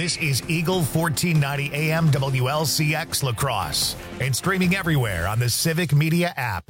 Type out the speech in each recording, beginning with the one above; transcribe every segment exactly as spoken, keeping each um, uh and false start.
This is Eagle fourteen ninety A M W L C X La Crosse and streaming everywhere on the Civic Media app.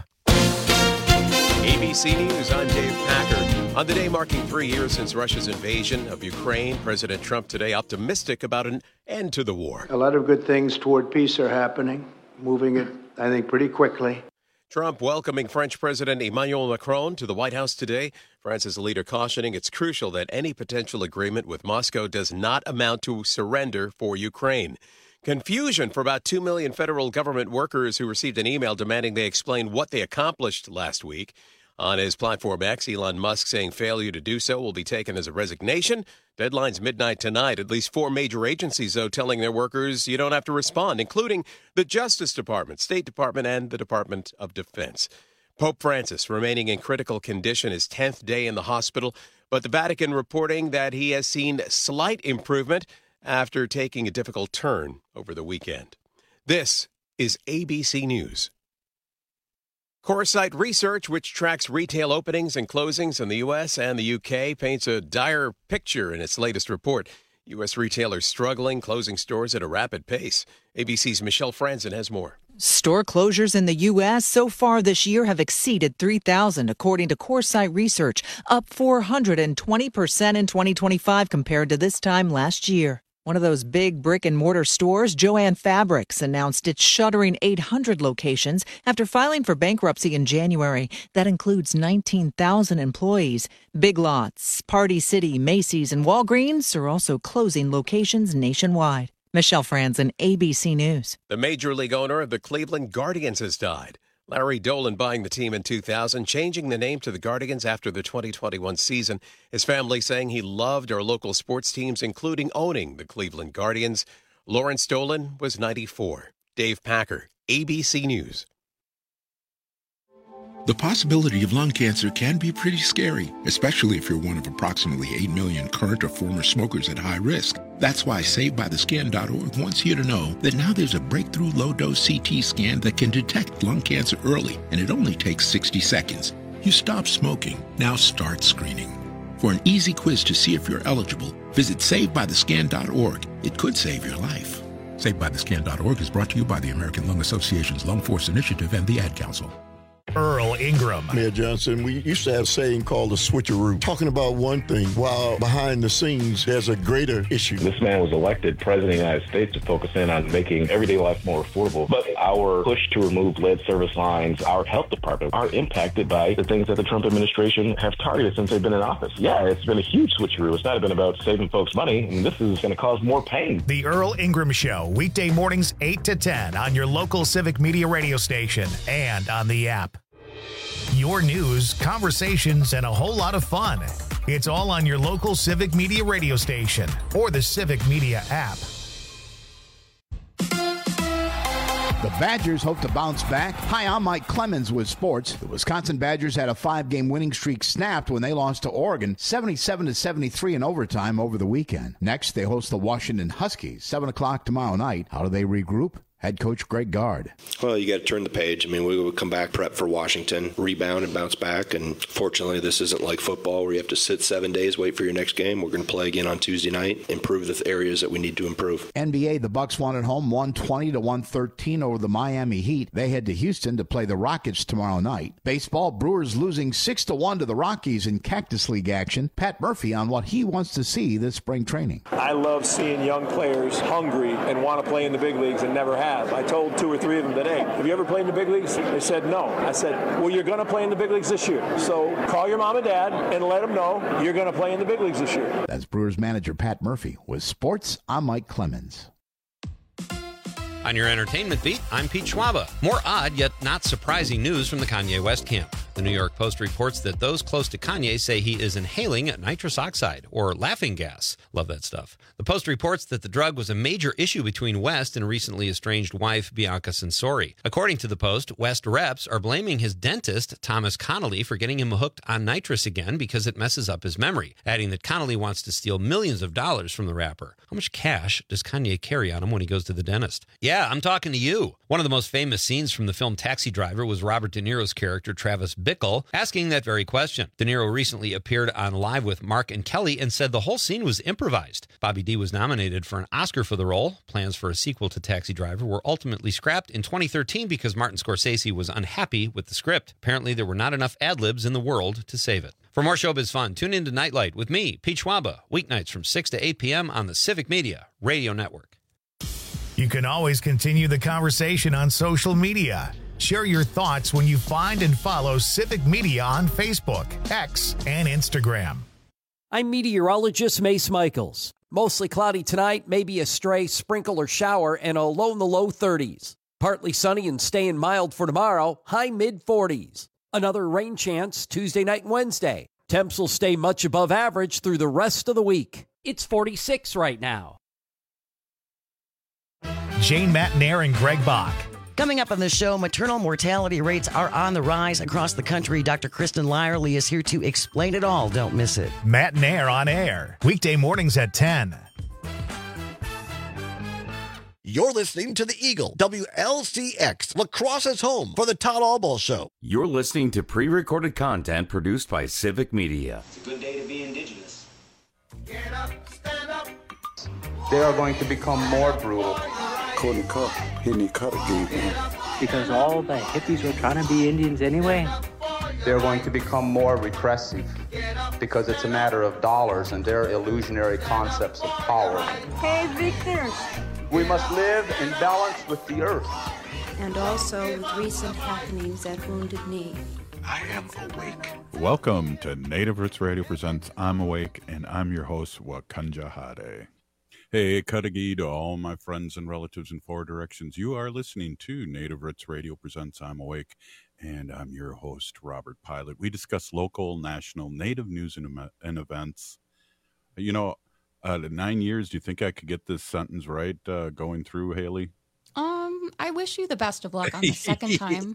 A B C News, I'm Dave Packer. On the day marking three years since Russia's invasion of Ukraine, President Trump today optimistic about an end to the war. A lot of good things toward peace are happening, moving it, I think, pretty quickly. Trump welcoming French President Emmanuel Macron to the White House today. France's leader cautioning it's crucial that any potential agreement with Moscow does not amount to surrender for Ukraine. Confusion for about two million federal government workers who received an email demanding they explain what they accomplished last week. On his platform X, Elon Musk saying failure to do so will be taken as a resignation. Deadline's midnight tonight. At least four major agencies, though, telling their workers you don't have to respond, including the Justice Department, State Department, and the Department of Defense. Pope Francis remaining in critical condition his tenth day in the hospital, but the Vatican reporting that he has seen slight improvement after taking a difficult turn over the weekend. This is A B C News. Coresight Research, which tracks retail openings and closings in the U S and the U K, paints a dire picture in its latest report. U S retailers struggling, closing stores at a rapid pace. A B C's Michelle Franzen has more. Store closures in the U S so far this year have exceeded three thousand, according to Coresight Research, up four hundred twenty percent in twenty twenty-five compared to this time last year. One of those big brick-and-mortar stores, Jo-Ann Fabrics, announced it's shuttering eight hundred locations after filing for bankruptcy in January. That includes nineteen thousand employees. Big Lots, Party City, Macy's, and Walgreens are also closing locations nationwide. Michelle Franzen, A B C News. The Major League owner of the Cleveland Guardians has died. Larry Dolan buying the team in two thousand, changing the name to the Guardians after the twenty twenty-one season. His family saying he loved our local sports teams, including owning the Cleveland Guardians. Lawrence Dolan was ninety-four. Dave Packer, A B C News. The possibility of lung cancer can be pretty scary, especially if you're one of approximately eight million current or former smokers at high risk. That's why Saved By The Skin dot org wants you to know that now there's a breakthrough low-dose C T scan that can detect lung cancer early, and it only takes sixty seconds. You stop smoking, now start screening. For an easy quiz to see if you're eligible, visit Saved By The Skin dot org. It could save your life. Saved By The Skin dot org is brought to you by the American Lung Association's Lung Force Initiative and the Ad Council. Earl Ingram. Mayor Johnson, we used to have a saying called the switcheroo, talking about one thing while behind the scenes there's a greater issue. This man was elected president of the United States to focus in on making everyday life more affordable. But our push to remove lead service lines, our health department, are impacted by the things that the Trump administration have targeted since they've been in office. Yeah, it's been a huge switcheroo. It's not been about saving folks money, and this is going to cause more pain. The Earl Ingram Show, weekday mornings eight to ten on your local Civic Media radio station and on the app. Your news, conversations, and a whole lot of fun. It's all on your local Civic Media radio station or the Civic Media app. The Badgers hope to bounce back. Hi, I'm Mike Clemens with sports. The Wisconsin Badgers had a five-game winning streak snapped when they lost to Oregon, seventy-seven to seventy-three in overtime over the weekend. Next, they host the Washington Huskies, seven o'clock tomorrow night. How do they regroup? Head coach Greg Gard. Well, you got to turn the page. I mean, we would come back, prep for Washington, rebound and bounce back. And fortunately, this isn't like football where you have to sit seven days, wait for your next game. We're going to play again on Tuesday night, improve the areas that we need to improve. N B A, the Bucks won at home one twenty to one thirteen over the Miami Heat. They head to Houston to play the Rockets tomorrow night. Baseball, Brewers losing six to one to the Rockies in Cactus League action. Pat Murphy on what he wants to see this spring training. I love seeing young players hungry and want to play in the big leagues and never have. I told two or three of them today, have you ever played in the big leagues? They said no. I said, well, you're going to play in the big leagues this year. So call your mom and dad and let them know you're going to play in the big leagues this year. That's Brewers manager Pat Murphy. With sports, I'm Mike Clemens. On your entertainment beat, I'm Pete Schwaba. More odd yet not surprising news from the Kanye West camp. The New York Post reports that those close to Kanye say he is inhaling nitrous oxide, or laughing gas. Love that stuff. The Post reports that the drug was a major issue between West and recently estranged wife Bianca Censori. According to the Post, West reps are blaming his dentist, Thomas Connolly, for getting him hooked on nitrous again because it messes up his memory, adding that Connolly wants to steal millions of dollars from the rapper. How much cash does Kanye carry on him when he goes to the dentist? Yeah, I'm talking to you. One of the most famous scenes from the film Taxi Driver was Robert De Niro's character, Travis Bickle, Bickle, asking that very question. De Niro recently appeared on Live with Mark and Kelly and said the whole scene was improvised. Bobby D was nominated for an Oscar for the role. Plans for a sequel to Taxi Driver were ultimately scrapped in twenty thirteen because Martin Scorsese was unhappy with the script. Apparently, there were not enough ad-libs in the world to save it. For more showbiz fun, tune in to Nightlight with me, Pete Schwaba, weeknights from six to eight p.m. on the Civic Media Radio Network. You can always continue the conversation on social media. Share your thoughts when you find and follow Civic Media on Facebook, X, and Instagram. I'm meteorologist Mace Michaels. Mostly cloudy tonight, maybe a stray sprinkle or shower, and a low in the low thirties. Partly sunny and staying mild for tomorrow, high mid-forties. Another rain chance Tuesday night and Wednesday. Temps will stay much above average through the rest of the week. It's forty-six right now. Jane Matnair and Greg Bach. Coming up on the show, maternal mortality rates are on the rise across the country. Doctor Kristen Lyerly is here to explain it all. Don't miss it. Matnair on air, weekday mornings at ten. You're listening to the Eagle, W L C X, La Crosse's home for the Todd Albaugh Show. You're listening to pre-recorded content produced by Civic Media. It's a good day to be indigenous. Get up, stand up. They are going to become more brutal. Couldn't cut, hitting cut again. Because all the hippies were trying to be Indians anyway. They're going to become more repressive because it's a matter of dollars and their illusionary concepts of power. Hey, Victor. We must live in balance with the earth. And also with recent happenings at Wounded Knee. I am awake. Welcome to Native Roots Radio presents I'm Awake, and I'm your host, Wakanja Hade. Hey, Kadagi to all my friends and relatives in four directions. You are listening to Native Roots Radio presents I'm Awake, and I'm your host, Robert Pilot. We discuss local, national, Native news and, and events. You know, uh, nine years, do you think I could get this sentence right uh, going through, Haley? Um, I wish you the best of luck on the second time.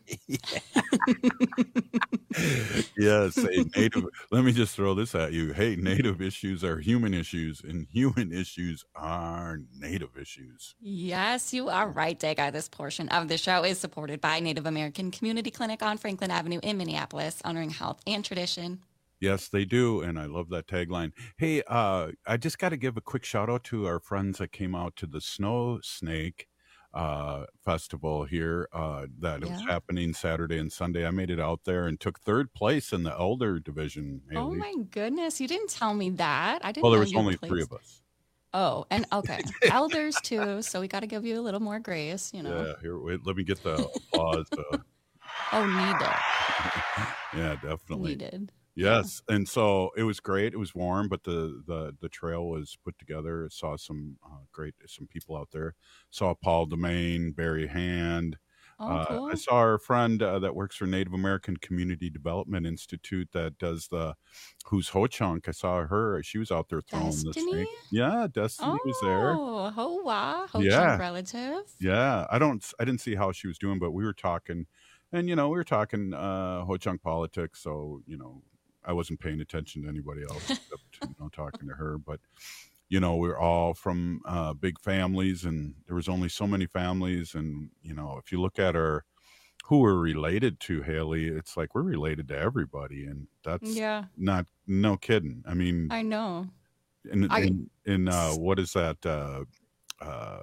Yes, hey, Native. Let me just throw this at you. Hey, Native issues are human issues, and human issues are Native issues. Yes, you are right, Dagai. This portion of the show is supported by Native American Community Clinic on Franklin Avenue in Minneapolis, honoring health and tradition. Yes, they do, and I love that tagline. Hey, uh, I just got to give a quick shout out to our friends that came out to the Snow Snake uh festival here uh that yeah. was happening Saturday and Sunday. I made it out there and took third place in the elder division. Haley. Oh my goodness, you didn't tell me that. I didn't well there know was you only placed. Three of us. Oh, and okay, elders too, so we got to give you a little more grace, you know. Yeah, here, wait, let me get the applause. uh, oh, needed. Yeah, definitely needed. Yes, yeah. And so it was great. It was warm, but the the the trail was put together. I saw some uh, great some people out there. Saw Paul Domain, Barry Hand. Oh, uh, cool. I saw our friend uh, that works for Native American Community Development Institute that does the who's Ho-Chunk. I saw her. She was out there throwing Destiny? the snake. Yeah, Destiny oh, was there. Oh, Hoa, Ho-Chunk yeah. relative. Yeah, I don't. I didn't see how she was doing, but we were talking, and you know, we were talking uh, Ho-Chunk politics. So you know. I wasn't paying attention to anybody else except you know, talking to her. But, you know, we're all from uh, big families, and there was only so many families. And, you know, if you look at our who we're related to, Haley, it's like we're related to everybody. And that's yeah. not no kidding. I mean, I know. In, I, in, in uh, what is that? Uh, uh,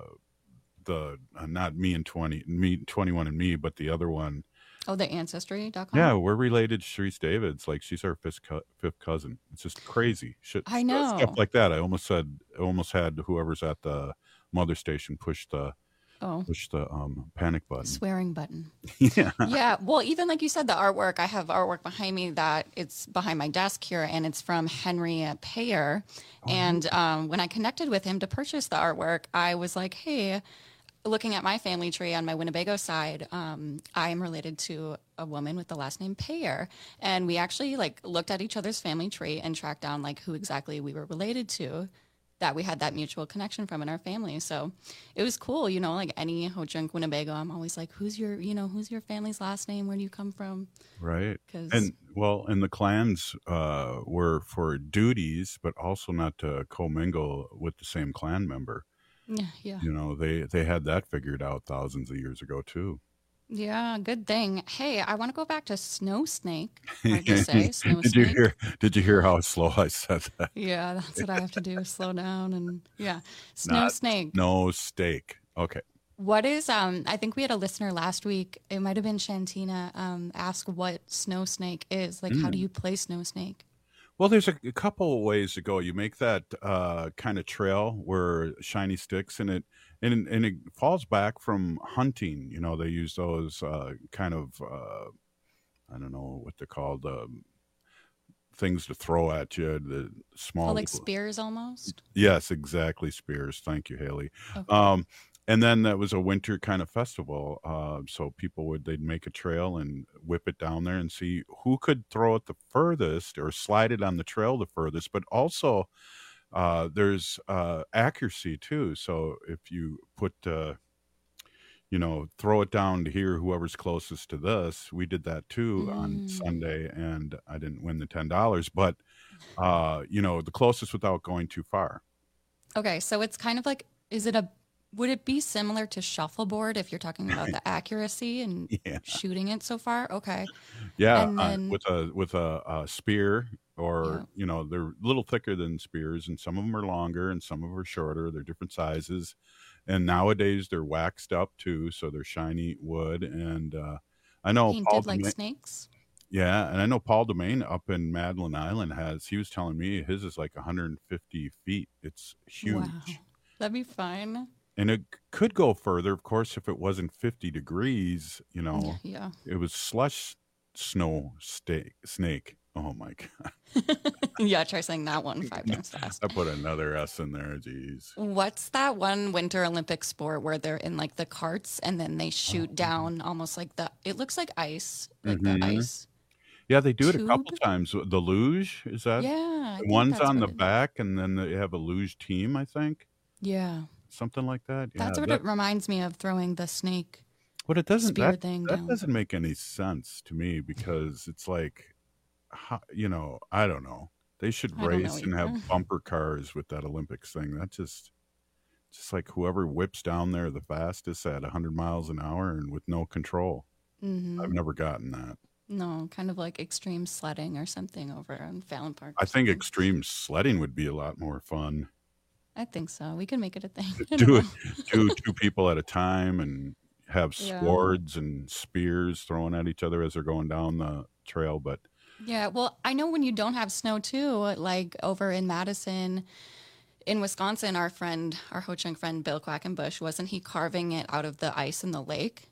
the uh, not me and twenty, me twenty-one and me, but the other one. Oh, the ancestry dot com? Yeah, we're related to Sharice Davids. Like, she's our fifth, co- fifth cousin. It's just crazy. Shit, I know. Stuff like that. I almost said, I almost had whoever's at the mother station push the, oh. push the um, panic button. Swearing button. Yeah. Yeah. Well, even like you said, the artwork, I have artwork behind me that it's behind my desk here, and it's from Henry Payer. Oh. And um, when I connected with him to purchase the artwork, I was like, hey, looking at my family tree on my Winnebago side, um, I am related to a woman with the last name Payer. And we actually like looked at each other's family tree and tracked down like who exactly we were related to, that we had that mutual connection from in our family. So it was cool, you know, like any Ho-Chunk Winnebago, I'm always like, who's your, you know, who's your family's last name? Where do you come from? Right. 'Cause... And well, and the clans uh, were for duties, but also not to commingle with the same clan member. Yeah, yeah. You know, they, they had that figured out thousands of years ago, too. Yeah, good thing. Hey, I want to go back to Snow Snake. Hard to say, Snow did you Snake. hear? Did you hear how slow I said that? Yeah, that's what I have to do is slow down and yeah. Snow Not Snake. No steak. Okay. What is um I think we had a listener last week, it might have been Shantina, um, ask what Snow Snake is. Like how do Mm. you play Snow Snake? Well, there's a, a couple of ways to go. You make that uh, kind of trail where shiny sticks, and it and and it falls back from hunting. You know, they use those uh, kind of uh, I don't know what they're called, um, things to throw at you. The small, Oh, like spears almost? yes, exactly, spears. Thank you, Haley. Okay. Um, and then that was a winter kind of festival. Uh, so people would they'd make a trail and whip it down there and see who could throw it the furthest or slide it on the trail the furthest. But also, uh, there's uh, accuracy too. So if you put uh, you know, throw it down to here, whoever's closest to this. We did that too on Mm. Sunday, and I didn't win the ten dollars, but uh, you know, the closest without going too far. Okay, so it's kind of like, is it a, would it be similar to shuffleboard if you're talking about the accuracy and Yeah. shooting it so far? Okay. Yeah, And uh, then, with a with a, a spear, or yeah. you know, they're a little thicker than spears, and some of them are longer, and some of them are shorter. They're different sizes, and nowadays they're waxed up too, so they're shiny wood. And uh, I know Paul Painted like Dema- snakes? yeah, and I know Paul Domain up in Madeline Island has. He was telling me his is like one hundred fifty feet. It's huge. Wow. That'd be fun. And it c- could go further, of course, if it wasn't fifty degrees, you know. Yeah. It was slush snow steak, snake. Oh my God. Yeah, try saying that one five times fast. I put another S in there. Jeez. What's that one Winter Olympic sport where they're in like the carts and then they shoot Oh. down almost like the, it looks like ice, like Mhm. the ice. Yeah, they do it a couple Tube? times. The luge, is that? Yeah, I think One's that's on the what it is. back, and then they have a luge team, I think. Yeah. Something like that. Yeah, That's what that- it reminds me of, throwing the snake. But it doesn't spear that, thing that down. doesn't make any sense to me, because it's like, how, you know, I don't know. They should I don't know race and either. have bumper cars with that Olympics thing. That just just like whoever whips down there the fastest at one hundred miles an hour and with no control. hmm I've never gotten that. No, kind of like extreme sledding or something over on Fallon Park. I think extreme sledding would be a lot more fun. I think so. We can make it a thing. I don't Do it, know. do two people at a time and have Yeah. swords and spears thrown at each other as they're going down the trail. But Yeah, well, I know when you don't have snow too, like over in Madison, in Wisconsin, our friend, our Ho Chunk friend, Bill Quackenbush, wasn't he carving it out of the ice in the lake?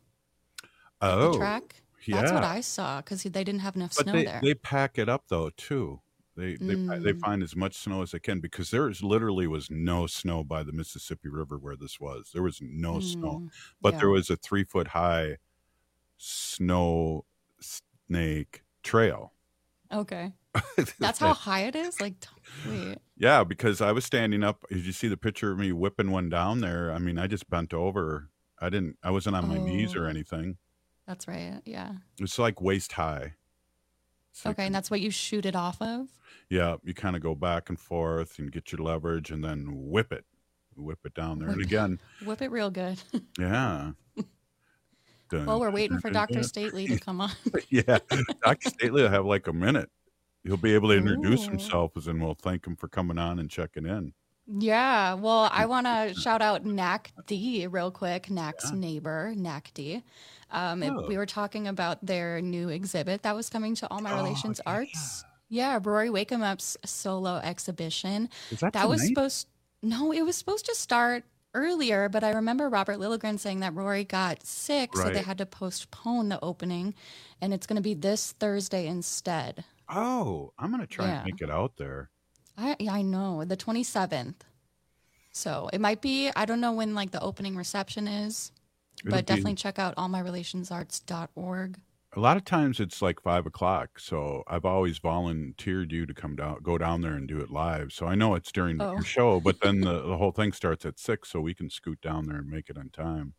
oh, The track? That's what yeah. I saw because they didn't have enough But snow they, there. they pack it up though too. They they pa- they Mm. find as much snow as they can, because there is literally was no snow by the Mississippi River where this was. There was no snow, Mm, but yeah. there was a three foot high snow snake trail. Okay. That's how high it is? Like, t- wait. Yeah, because I was standing up. Did you see the picture of me whipping one down there? I mean, I just bent over. I didn't. I wasn't on my knees or Oh. anything. That's right. Yeah. It's like waist high. So you Okay, and can- that's what you shoot it off of? yeah, you kind of go back and forth and get your leverage, and then whip it, whip it down there. And Whip- again, Whip it real good. yeah. Dun, Well, we're dun, waiting dun, for dun, Doctor dun. Stately to come on. Yeah, Doctor Stately will have like a minute. He'll be able to introduce Ooh. himself, and we'll thank him for coming on and checking in. Yeah, well, I want to shout out N A C D real quick, N A C's neighbor, N A C D. Um, it- Oh. We were talking about their new exhibit that was coming to All My Oh, Relations Arts. Yeah, Rory Wakeham Up's solo exhibition. Is that was tonight? supposed, no, it was supposed to start earlier, but I remember Robert Lilligren saying that Rory got sick, so they Right. had to postpone the opening, and it's going to be this Thursday instead. Oh, I'm gonna try Yeah. and make it out there. I yeah, I know, the twenty-seventh. So it might be, I don't know when like the opening reception is, It'll but be- definitely check out all my relations arts dot org. A lot of times it's like five o'clock, so I've always volunteered you to come down, go down there and do it live. So I know it's during Oh. your show, but then the, the whole thing starts at six, so we can scoot down there and make it on time.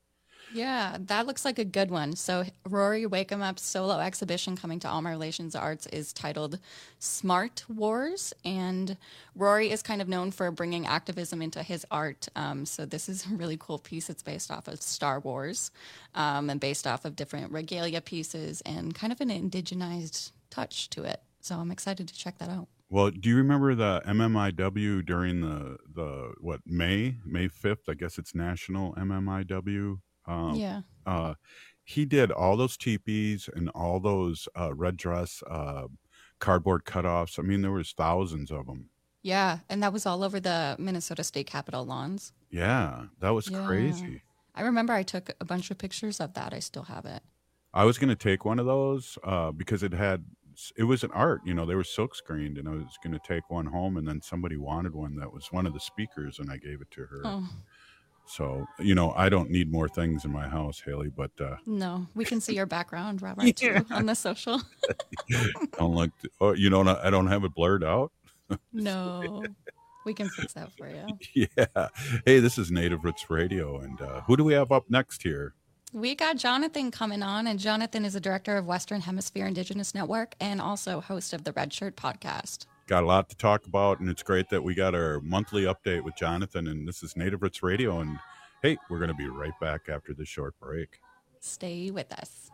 Yeah, that looks like a good one. So Rory Wakehamup's solo exhibition coming to All My Relations Arts is titled Smart Wars, and Rory is kind of known for bringing activism into his art. Um, so this is a really cool piece. It's based off of Star Wars um, and based off of different regalia pieces and kind of an indigenized touch to it. So I'm excited to check that out. Well, do you remember the M M I W during the, the what, May, May fifth? I guess it's National M M I W. Um, yeah. Uh, he did all those teepees and all those uh, red dress uh, cardboard cutoffs. I mean, there was thousands of them. Yeah, and that was all over the Minnesota State Capitol lawns. Yeah, that was Yeah. crazy. I remember I took a bunch of pictures of that. I still have it. I was going to take one of those uh, because it had, it was an art, you know, they were silk screened, and I was going to take one home, and then somebody wanted one that was one of the speakers, and I gave it to her. Oh. So, you know, I don't need more things in my house, Haley, but uh, No, we can see your background, Robert, Yeah. too, on the social. don't like, to, oh, you know, I don't have it blurred out. No, we can fix that for you. Yeah. Hey, this is Native Roots Radio, and uh, who do we have up next here? We got Jonathan coming on, and Jonathan is a director of Western Hemisphere Indigenous Network and also host of the Red Shirt podcast. Got a lot to talk about, and it's great that we got our monthly update with Jonathan, and this is Native Roots Radio, and hey, we're going to be right back after this short break. Stay with us.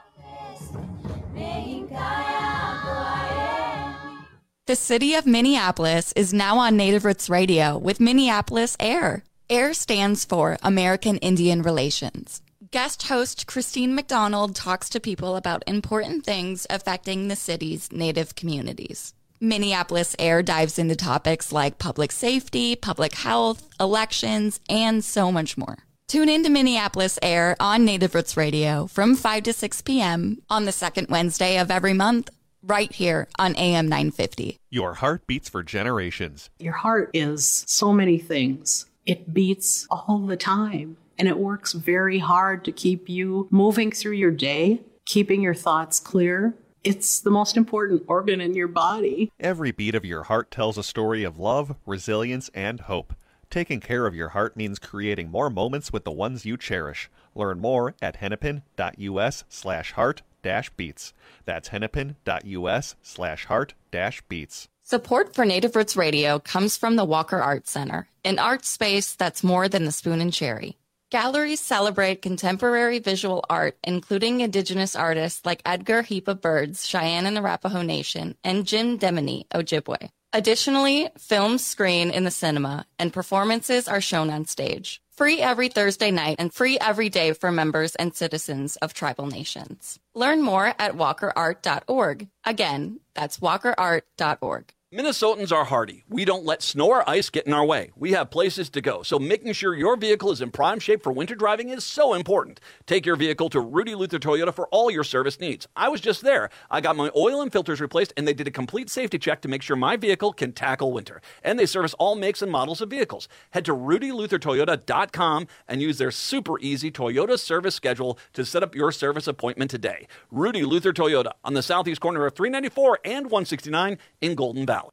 The city of Minneapolis is now on Native Roots Radio with Minneapolis AIR. AIR stands for American Indian Relations. Guest host Christine McDonald talks to people about important things affecting the city's Native communities. Minneapolis AIR dives into topics like public safety, public health, elections, and so much more. Tune in to Minneapolis AIR on Native Roots Radio from five to six p.m. on the second Wednesday of every month, right here on A M nine fifty. Your heart beats for generations. Your heart is so many things. It beats all the time, and it works very hard to keep you moving through your day, keeping your thoughts clear. It's the most important organ in your body. Every beat of your heart tells a story of love, resilience, and hope. Taking care of your heart means creating more moments with the ones you cherish. Learn more at hennepin.us slash heart dash beats. That's hennepin.us slash heart dash beats. Support for Native Roots Radio comes from the Walker Art Center, an art space that's more than the spoon and cherry. Galleries celebrate contemporary visual art, including Indigenous artists like Edgar Heap of Birds, Cheyenne and Arapaho Nation, and Jim Demini, Ojibwe. Additionally, films screen in the cinema, and performances are shown on stage. Free every Thursday night and free every day for members and citizens of tribal nations. Learn more at walker art dot org. Again, that's walker art dot org. Minnesotans are hardy. We don't let snow or ice get in our way. We have places to go, so making sure your vehicle is in prime shape for winter driving is so important. Take your vehicle to Rudy Luther Toyota for all your service needs. I was just there. I got my oil and filters replaced, and they did a complete safety check to make sure my vehicle can tackle winter. And they service all makes and models of vehicles. Head to rudy luther toyota dot com and use their super easy Toyota service schedule to set up your service appointment today. Rudy Luther Toyota on the southeast corner of three ninety-four and one sixty-nine in Golden Valley.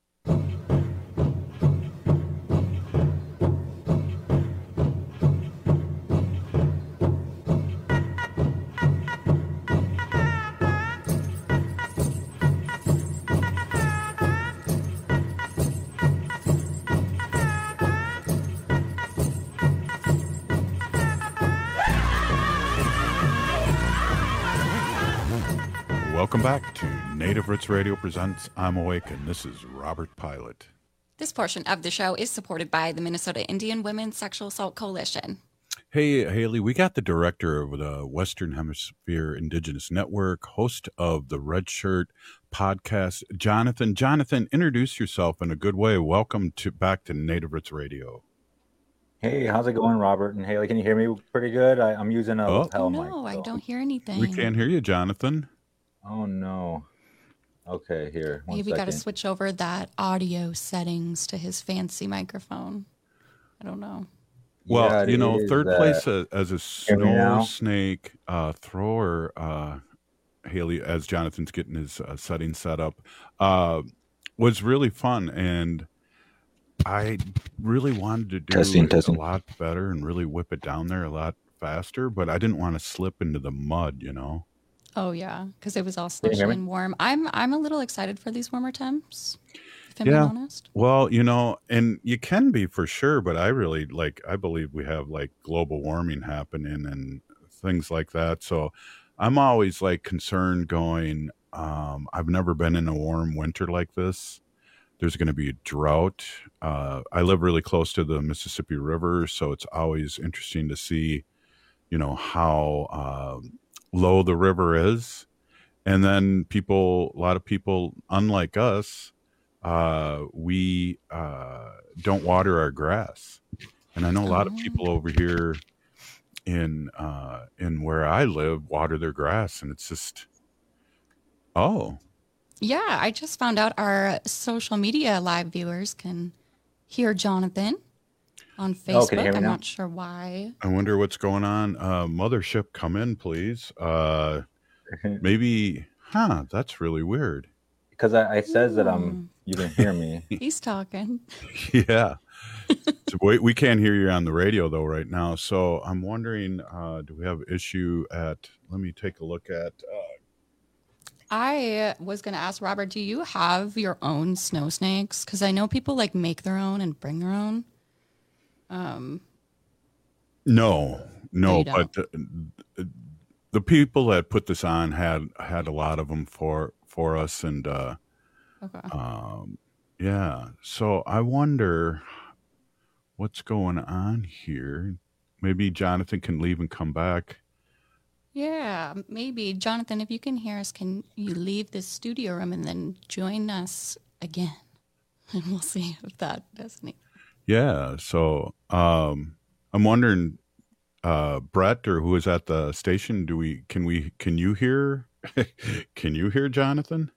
Welcome back to Native Roots Radio presents I'm Awake, and this is Robert Pilot. This portion of the show is supported by the Minnesota Indian Women's Sexual Assault Coalition. Hey, Haley, we got the director of the Western Hemisphere Indigenous Network, host of the Red Shirt podcast, Jonathan. Jonathan, introduce yourself in a good way. Welcome to back to Native Roots Radio. Hey, how's it going, Robert and Haley? Can you hear me pretty good? I, I'm using a Oh. lapel Oh, mic. no, I don't hear anything. We can't hear you, Jonathan. Oh, no. Okay, here. One Maybe got to second. switch over that audio settings to his fancy microphone. I don't know. Well, Yeah, it you know, is, third uh, place uh, as a hear me snow now? snake uh, thrower, uh, Haley, as Jonathan's getting his uh, setting set up, uh, was really fun. And I really wanted to do Testing, it testing. a lot better and really whip it down there a lot faster, but I didn't want to slip into the mud, you know. Oh yeah, because it was all Can you hear slushy me? and warm. I'm I'm a little excited for these warmer temps. If I'm Yeah. being honest. Well, you know, and you can be for sure, but I really like, I believe we have like global warming happening and things like that. So I'm always like concerned going, um, I've never been in a warm winter like this. There's going to be a drought. Uh, I live really close to the Mississippi River, so it's always interesting to see, you know, how uh, low the river is. And then people, a lot of people, unlike us, uh, we uh, don't water our grass. And I know a lot of people over here in uh, in where I live water their grass, and it's just, oh, Yeah, I just found out our social media live viewers can hear Jonathan on Facebook. Oh, can you hear me I'm now? not sure why. I wonder what's going on. Uh, Mothership, come in, please. Uh, maybe, huh? That's really weird. Because I, I says that um you can hear me. He's talking. Yeah. So we, we can't hear you on the radio though right now. So I'm wondering, uh, do we have issue at? Let me take a look at. Uh, I was going to ask Robert, do you have your own snow snakes? Because I know people like make their own and bring their own. Um, no, no, you but the, the people that put this on had had a lot of them for for us, and uh, okay. um, yeah. So I wonder what's going on here. Maybe Jonathan can leave and come back. Yeah, maybe. Jonathan, if you can hear us, can you leave this studio room and then join us again? And we'll see if that does anything. Yeah. So um, I'm wondering, uh, Brett, or who is at the station, do we can we can you hear can you hear Jonathan?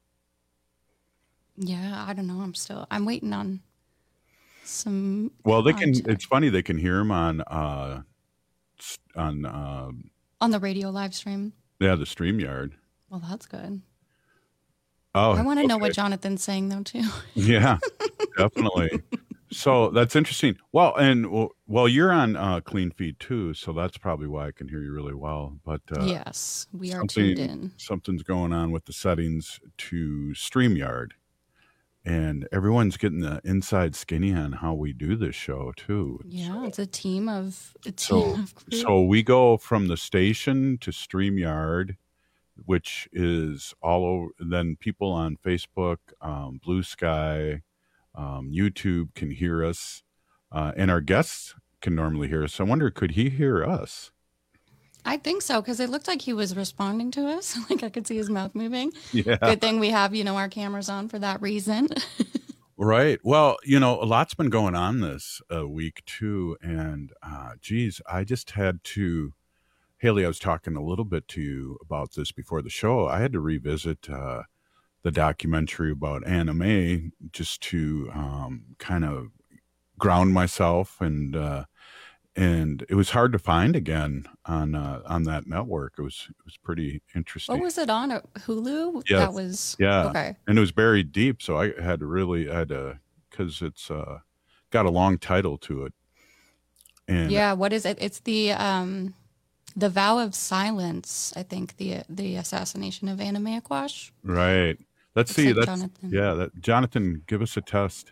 Yeah, I don't know. I'm still, I'm waiting on some. Well, they can. contact. It's funny they can hear him on uh, s- on uh, On the radio live stream. yeah the StreamYard. Well, that's good. Oh, I want to know okay. what Jonathan's saying, though, too. Yeah, definitely. So that's interesting. Well, and well, well you're on uh, Clean Feed too, so that's probably why I can hear you really well. But uh, Yes, we are something- tuned in. Something's going on with the settings to StreamYard, and everyone's getting the inside skinny on how we do this show too. Yeah, it's a team of a team So, of crew. so we go from the station to StreamYard, which is all over. Then people on Facebook, um, Blue Sky, um, YouTube can hear us, uh, and our guests can normally hear us. I wonder, could he hear us? I think so, because it looked like he was responding to us. Like I could see his mouth moving. Yeah. Good thing we have, you know, our cameras on for that reason. Right. Well, you know, a lot's been going on this uh, week too, and uh, geez, I just had to. Haley, I was talking a little bit to you about this before the show. I had to revisit uh, the documentary about anime just to um, kind of ground myself, and uh, and it was hard to find again on uh, on that network. It was it was pretty interesting. What was it on? Uh, Hulu? Yeah, That was yeah, okay. and it was buried deep, so I had to really I had to because it's uh, got a long title to it. And Yeah, what is it? It's the um the Vow of Silence, I think, the the assassination of Anna Mae Aquash. right. Let's Looks see. like That's Jonathan. yeah. That Jonathan, give us a test.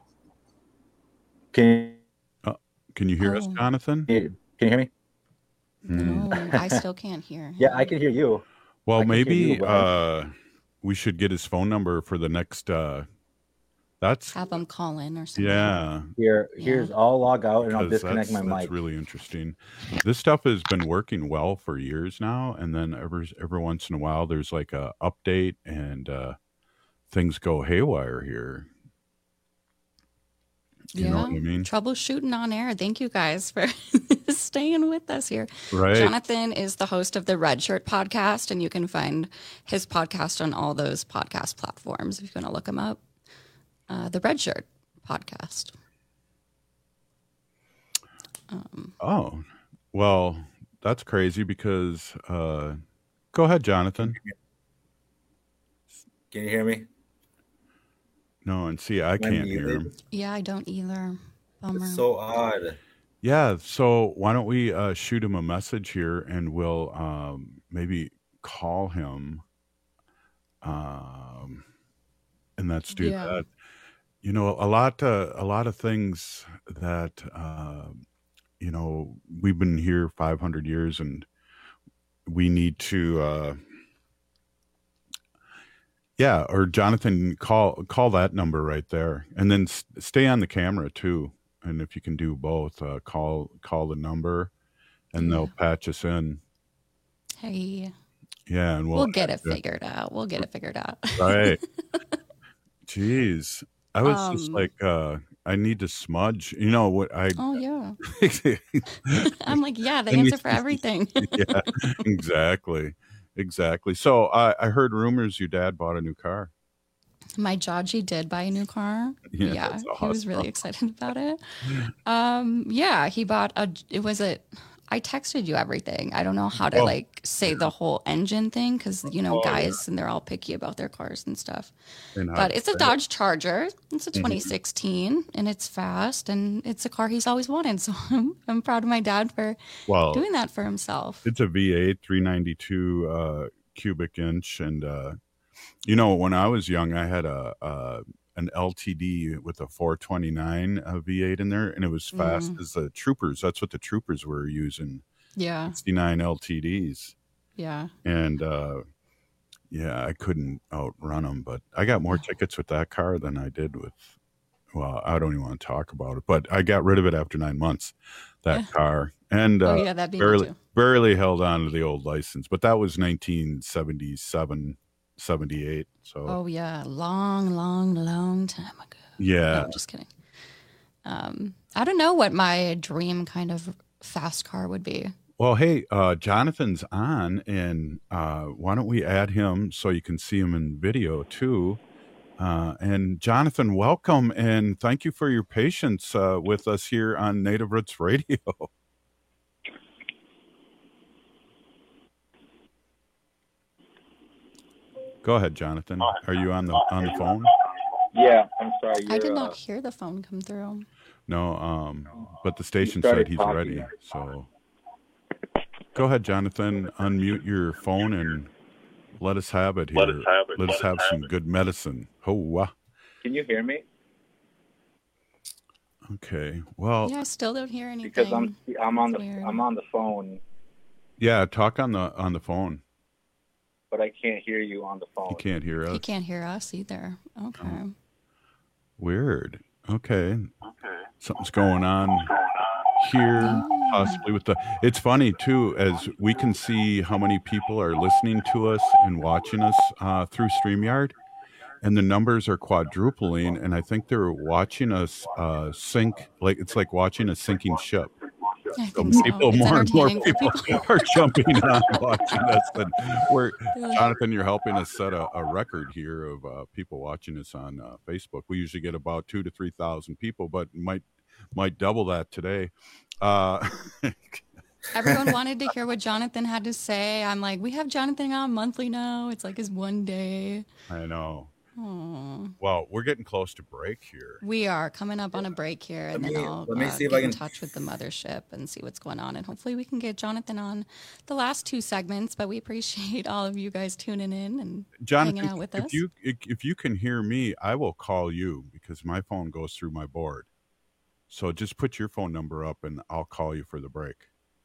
Can Uh, can you hear us, Oh. Jonathan? you, can you hear me? Hmm. No, I still can't hear. Yeah, I can hear you. Well, I can hear maybe you, but- uh, we should get his phone number for the next. Uh, that's Have them call in or something. yeah. Here, here's I'll log out and I'll Because disconnect that's, my that's mic. really interesting. This stuff has been working well for years now, and then every every once in a while, there's like a update, and uh, things go haywire here. You yeah. know what I mean? Troubleshooting on air. Thank you guys for staying with us here. Right. Jonathan is the host of the Red Shirt podcast, and you can find his podcast on all those podcast platforms if you want to look him up. Uh, the Red Shirt podcast. Um, Oh, well, that's crazy because. Uh, go ahead, Jonathan. Can you hear me? No, and see, I Am I can't hear muted? him. yeah, I don't either. Bummer. It's so odd. Yeah, so why don't we uh, shoot him a message here, and we'll um, maybe call him, um, and let's do Yeah. that. You know, a lot, uh, a lot of things that uh, you know we've been here five hundred years, and we need to, uh, yeah. Or Jonathan, call call that number right there, and then s- stay on the camera too. And if you can do both, uh, call call the number, and they'll patch us in. Hey, Yeah, and we'll, we'll get it yeah, figured out. We'll get it figured out. right. Jeez, I was just Um, like, uh, I need to smudge. You know what? I Oh yeah. I I'm like, yeah, the need answer for everything. yeah, exactly, exactly. So I I heard rumors your dad bought a new car. My Jaji did buy a new car. Yeah, Yeah, that's he was really awesome. excited about it. Um, yeah, he bought a. It was a. I texted you everything. I don't know how to Oh. like say the whole engine thing because you know Oh, yeah. guys and they're all picky about their cars and stuff. And how But to it's a say it. Dodge Charger. It's a Mhm. twenty sixteen and it's fast and it's a car he's always wanted. So I'm, I'm proud of my dad for Well, doing that for himself. it's a V eight, three ninety-two uh, cubic inch, and uh, you know, when I was young, I had a, a an L T D with a four twenty-nine uh, V eight in there, and it was fast Mm. as the Troopers. That's what the Troopers were using, Yeah, sixty-nine L T Ds, yeah. and uh, yeah, I couldn't outrun them. But I got more tickets with that car than I did with. Well, I don't even want to talk about it, but I got rid of it after nine months. That car, and Oh, uh, yeah, that'd be me barely too. barely held on to the old license, but that was nineteen seventy-seven, seventy-eight. So Oh yeah, long, long, long time ago. No, yeah, I'm just kidding. Um, I don't know what my dream kind of fast car would be. well, hey, uh, Jonathan's on, and uh, why don't we add him so you can see him in video too? Uh, and Jonathan, welcome, and thank you for your patience uh, with us here on Native Roots Radio. Go ahead, Jonathan. Are you on the on the phone? Yeah, I'm sorry. I did you're, not uh, hear the phone come through. No, um, but the station started said he's talking ready. there. So go ahead, Jonathan. Unmute your phone and let us have it here. Let us have it. Let us have some good medicine. Hoa. Can you hear me? Okay. Well, Yeah, I still don't hear anything. Because I'm I'm on the Weird. I'm on the phone, yeah, talk on the on the phone. but I can't hear you on the phone. You can't hear He us. can't hear us either. Okay. Weird. Okay. Something's going on here, possibly with the. It's funny too, as we can see how many people are listening to us and watching us uh, through StreamYard, and the numbers are quadrupling. And I think they're watching us uh, sink, like it's like watching a sinking ship. I So think so. people, It's more and more entertaining for people are jumping on watching us. And we're, Jonathan, you're helping us set a, a record here of uh, people watching us on uh, Facebook. We usually get about two to three thousand people, but might might double that today. Uh, Everyone wanted to hear what Jonathan had to say. I'm like, we have Jonathan on monthly now. It's like his one day. I know. Aw. Well, we're getting close to break here. We are coming up on a break here, and Let then me- I'll let me uh, see if get I in can- touch with the mothership and see what's going on. And hopefully we can get Jonathan on the last two segments, but we appreciate all of you guys tuning in and Jonathan, hanging out with if us. you if, if you can hear me, I will call you because my phone goes through my board. So just put your phone number up, and I'll call you for the break.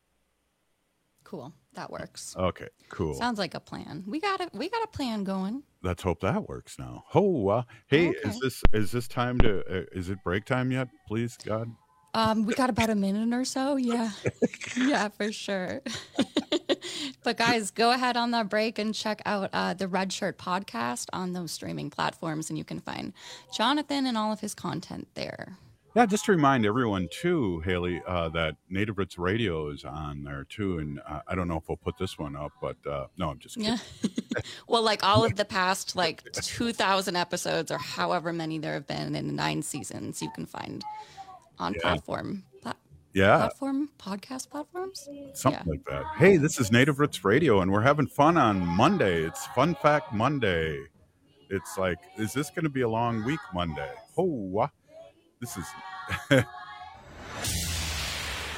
Cool. That works. Okay, cool. Sounds like a plan. We got it. We got a plan going. Let's hope that works now. Oh, uh, hey, Okay. is this is this time to? Uh, is it break time yet? Please, God. Um, we got about a minute or so. Yeah. Yeah, for sure. But guys, go ahead on that break and check out uh, the Red Shirt podcast on those streaming platforms, and you can find Jonathan and all of his content there. Yeah, just to remind everyone too, Haley, uh, that Native Roots Radio is on there too, and uh, I don't know if we'll put this one up, but uh, no, I'm just kidding. Yeah. Well, like all of the past like two thousand episodes or however many there have been in nine seasons, you can find on Yeah. platform. Pla- Yeah, Platform podcast platforms. something Yeah. like that. Hey, this is Native Roots Radio, and we're having fun on Monday. It's Fun Fact Monday. It's like, is this going to be a long week Monday? Oh, uh, this is.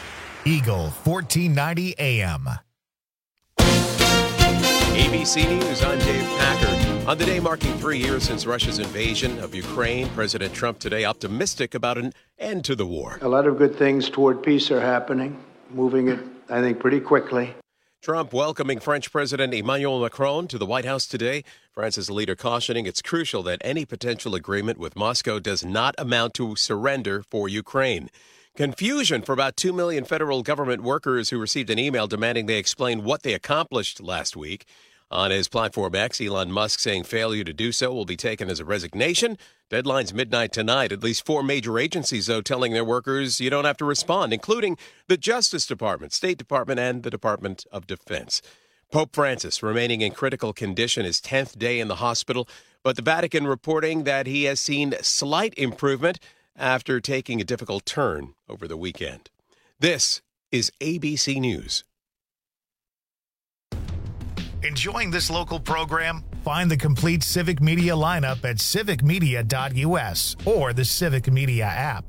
Eagle fourteen ninety A M. A B C News, I'm Dave Packard. On the day marking three years since Russia's invasion of Ukraine, President Trump today optimistic about an end to the war. A lot of good things toward peace are happening, moving it, I think, pretty quickly. Trump welcoming French President Emmanuel Macron to the White House today. France's leader cautioning it's crucial that any potential agreement with Moscow does not amount to surrender for Ukraine. Confusion for about two million federal government workers who received an email demanding they explain what they accomplished last week. On his platform X, Elon Musk saying failure to do so will be taken as a resignation. Deadline's midnight tonight. At least four major agencies, though, telling their workers you don't have to respond, including the Justice Department, State Department, and the Department of Defense. Pope Francis remaining in critical condition his tenth day in the hospital, but the Vatican reporting that he has seen slight improvement after taking a difficult turn over the weekend. This is A B C News. Enjoying this local program? Find the complete Civic Media lineup at civic media dot U S or the Civic Media app.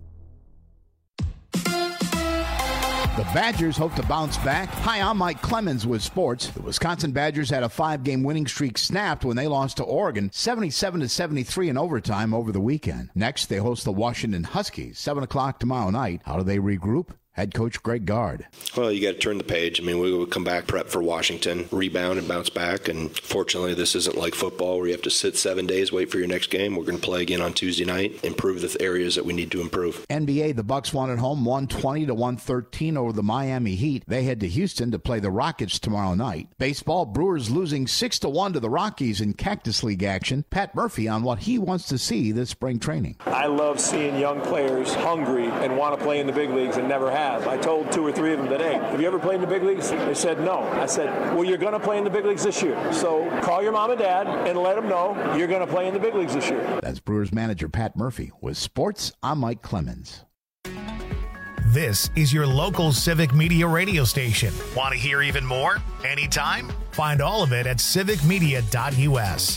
The Badgers hope to bounce back. Hi, I'm Mike Clemens with sports. The Wisconsin Badgers had a five-game winning streak snapped when they lost to Oregon, seventy-seven to seventy-three in overtime over the weekend. Next, they host the Washington Huskies, seven o'clock tomorrow night. How do they regroup? Head coach Greg Gard. Well, you got to turn the page. I mean, we would come back, prep for Washington, rebound and bounce back. And fortunately, this isn't like football where you have to sit seven days, wait for your next game. We're going to play again on Tuesday night, improve the areas that we need to improve. N B A, the Bucks won at home one twenty to one thirteen over the Miami Heat. They head to Houston to play the Rockets tomorrow night. Baseball, Brewers losing six to one to the Rockies in Cactus League action. Pat Murphy on what he wants to see this spring training. I love seeing young players hungry and want to play in the big leagues and never have. I told two or three of them today, have you ever played in the big leagues? They said no. I said, well, you're going to play in the big leagues this year. So call your mom and dad and let them know you're going to play in the big leagues this year. That's Brewers manager Pat Murphy. With sports, I'm Mike Clemens. This is your local Civic Media radio station. Want to hear even more? Anytime? Find all of it at civic media dot U S.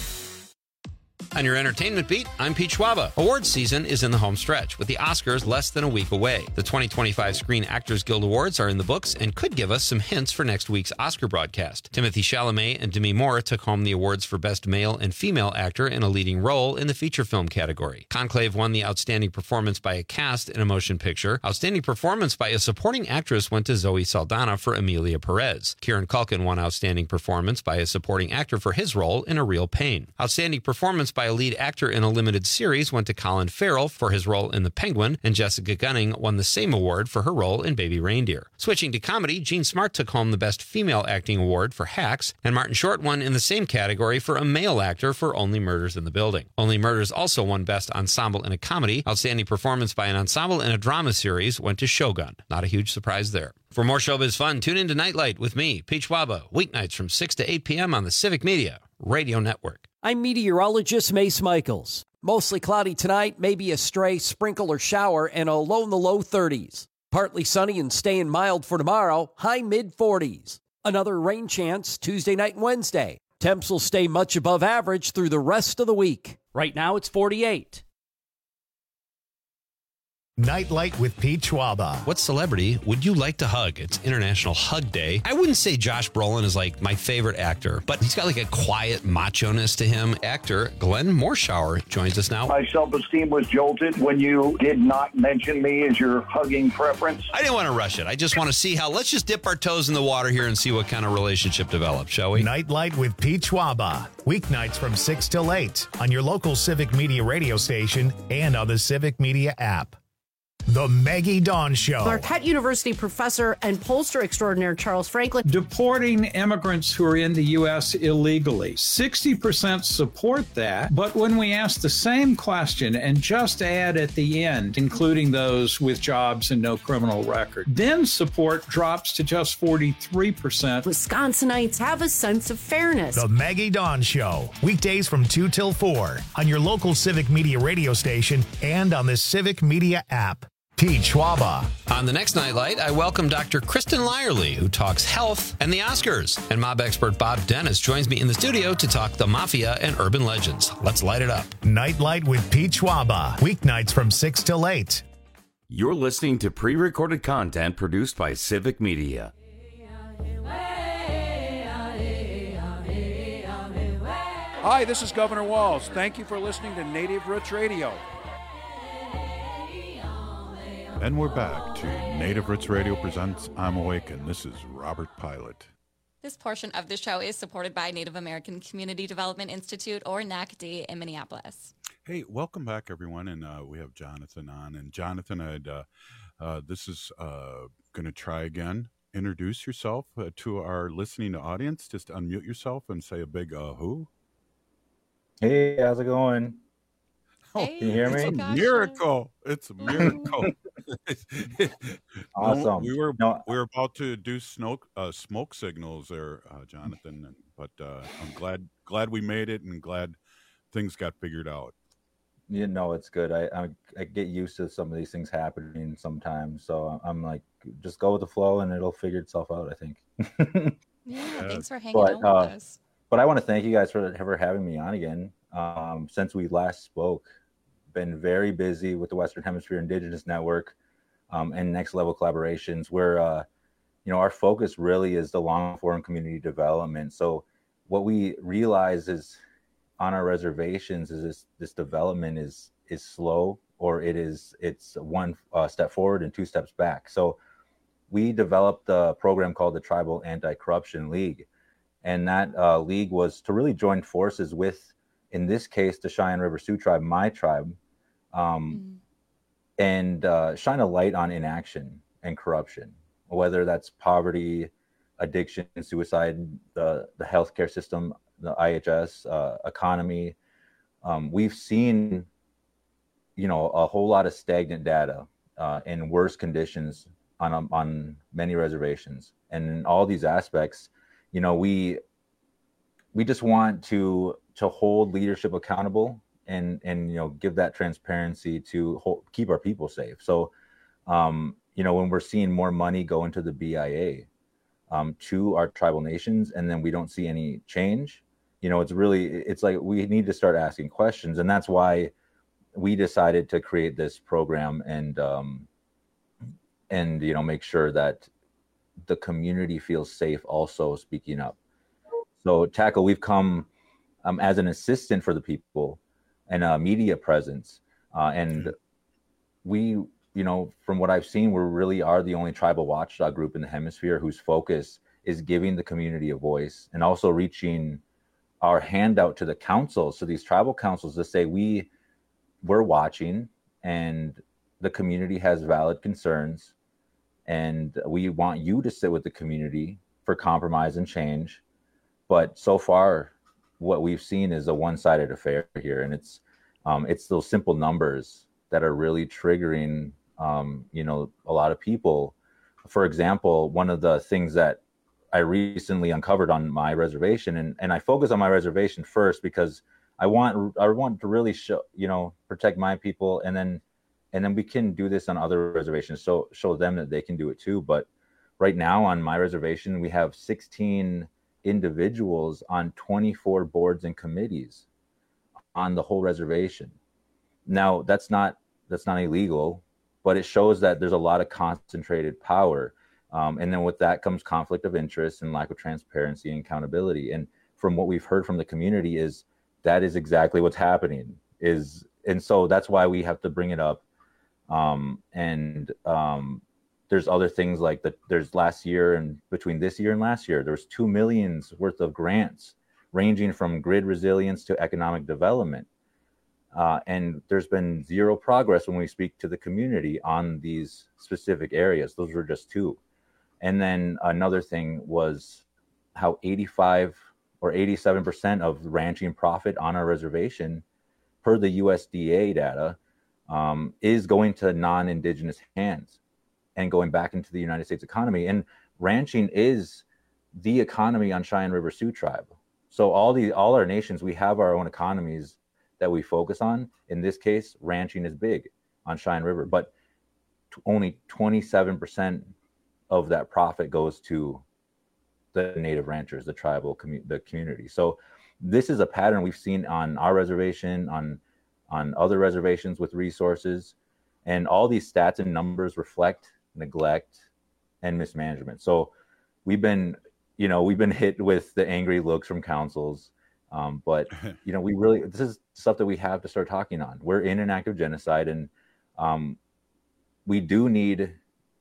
On your entertainment beat, I'm Pete Schwaba. Awards season is in the home stretch, with the Oscars less than a week away. The twenty twenty-five Screen Actors Guild Awards are in the books and could give us some hints for next week's Oscar broadcast. Timothy Chalamet and Demi Moore took home the awards for Best Male and Female Actor in a Leading Role in the feature film category. Conclave won the Outstanding Performance by a Cast in a Motion Picture. Outstanding Performance by a Supporting Actress went to Zoe Saldana for Emilia Perez. Kieran Culkin won Outstanding Performance by a Supporting Actor for his role in A Real Pain. Outstanding Performance by a Lead Actor in a Limited Series went to Colin Farrell for his role in The Penguin, and Jessica Gunning won the same award for her role in Baby Reindeer. Switching to comedy, Jean Smart took home the Best Female Acting Award for Hacks, and Martin Short won in the same category for a male actor for Only Murders in the Building. Only Murders also won Best Ensemble in a Comedy. Outstanding Performance by an Ensemble in a Drama Series went to Shogun. Not a huge surprise there. For more showbiz fun, tune in to Nightlight with me, Pete Schwaba, weeknights from six to eight p.m. on the Civic Media Radio Network. I'm meteorologist Mace Michaels. Mostly cloudy tonight, maybe a stray sprinkle or shower, and a low in the low thirties. Partly sunny and staying mild for tomorrow, high mid forties. Another rain chance Tuesday night and Wednesday. Temps will stay much above average through the rest of the week. Right now it's forty-eight. Nightlight with Pete Schwaba. What celebrity would you like to hug? It's International Hug Day. I wouldn't say Josh Brolin is like my favorite actor, but he's got like a quiet macho-ness to him. Actor Glenn Morshower joins us now. My self-esteem was jolted when you did not mention me as your hugging preference. I didn't want to rush it. I just want to see how, let's just dip our toes in the water here and see what kind of relationship develops, shall we? Nightlight with Pete Schwaba. Weeknights from six till eight on your local Civic Media radio station and on the Civic Media app. The Maggie Dawn Show. Marquette University professor and pollster extraordinaire Charles Franklin. Deporting immigrants who are in the U S illegally. sixty percent support that, but when we ask the same question and just add at the end, including those with jobs and no criminal record, then support drops to just forty-three percent. Wisconsinites have a sense of fairness. The Maggie Dawn Show. Weekdays from two till four on your local Civic Media radio station and on the Civic Media app. Pete Schwaba. On the next Nightlight, I welcome Doctor Kristen Lyerly, who talks health and the Oscars. And mob expert Bob Dennis joins me in the studio to talk the mafia and urban legends. Let's light it up. Nightlight with Pete Schwaba. Weeknights from six till eight. You're listening to pre-recorded content produced by Civic Media. Hi, this is Governor Walz. Thank you for listening to Native Roots Radio. And we're back to Native Roots Radio presents I'm Awake, and this is Robert Pilot. This portion of the show is supported by Native American Community Development Institute, or N A C D, in Minneapolis. Hey, welcome back, everyone, and uh, we have Jonathan on. And Jonathan, I'd, uh, uh, this is uh, going to try again. Introduce yourself uh, to our listening audience. Just unmute yourself and say a big uh, who. Hey, how's it going? Oh, Can you hear me? It's a miracle. It's a miracle. Awesome. No, we were No. we were about to do smoke uh, smoke signals there, uh, Jonathan. But uh, I'm glad glad we made it, and glad things got figured out. You know, it's good. I, I I get used to some of these things happening sometimes, so I'm like, just go with the flow, and it'll figure itself out, I think. Yeah, thanks for hanging But, out with uh, us. But I want to thank you guys for, for having me on again. Um, since we last spoke, been very busy with the Western Hemisphere Indigenous Network um, and Next Level Collaborations, where uh, you know, our focus really is the long form community development. So what we realize is on our reservations is this this development is is slow, or it is it's one uh, step forward and two steps back. So we developed a program called the Tribal Anti-Corruption League. And that uh, league was to really join forces with, in this case, the Cheyenne River Sioux tribe, my tribe, um, mm. and uh, shine a light on inaction and corruption, whether that's poverty, addiction, suicide, the, the healthcare system, the I H S, uh, economy. Um, we've seen, you know, a whole lot of stagnant data uh, in worse conditions on, um, on many reservations. And in all these aspects, you know, we we just want to to hold leadership accountable and and you know, give that transparency to hold, keep our people safe. So, um, you know, when we're seeing more money go into the B I A um, to our tribal nations, and then we don't see any change, you know, it's really it's like we need to start asking questions, and that's why we decided to create this program and um, and you know, make sure that the community feels safe also speaking up. So Tackle, we've come um, as an assistant for the people and a media presence. Uh, and we, you know, from what I've seen, we really are the only tribal watchdog group in the hemisphere whose focus is giving the community a voice, and also reaching our hand out to the councils, so these tribal councils, to say we, we're watching and the community has valid concerns, and we want you to sit with the community for compromise and change. But so far, what we've seen is a one-sided affair here, and it's um, it's those simple numbers that are really triggering, um, you know, a lot of people. For example, one of the things that I recently uncovered on my reservation, and, and I focus on my reservation first because I want I want to really show, you know, protect my people, and then and then we can do this on other reservations, so show them that they can do it too. But right now on my reservation, we have sixteen individuals on twenty-four boards and committees on the whole reservation. Now that's not that's not illegal, but it shows that there's a lot of concentrated power. Um, and then with that comes conflict of interest and lack of transparency and accountability. And from what we've heard from the community is that is exactly what's happening is, and so that's why we have to bring it up. Um, and um, there's other things like that. There's last year, and between this year and last year, there was two millions worth of grants ranging from grid resilience to economic development. Uh, and there's been zero progress when we speak to the community on these specific areas. Those were just two. And then another thing was how eighty-five or eighty-seven percent of ranching profit on our reservation, per the U S D A data, um, is going to non-Indigenous hands and going back into the United States economy. And ranching is the economy on Cheyenne River Sioux tribe. So all the all our nations, we have our own economies that we focus on. In this case, ranching is big on Cheyenne River, but t- only twenty-seven percent of that profit goes to the native ranchers, the tribal commu- the community. So this is a pattern we've seen on our reservation, on on other reservations with resources. And all these stats and numbers reflect neglect and mismanagement. So we've been, you know, we've been hit with the angry looks from councils. Um, but, you know, we really, this is stuff that we have to start talking on. We're in an act of genocide, and um, we do need,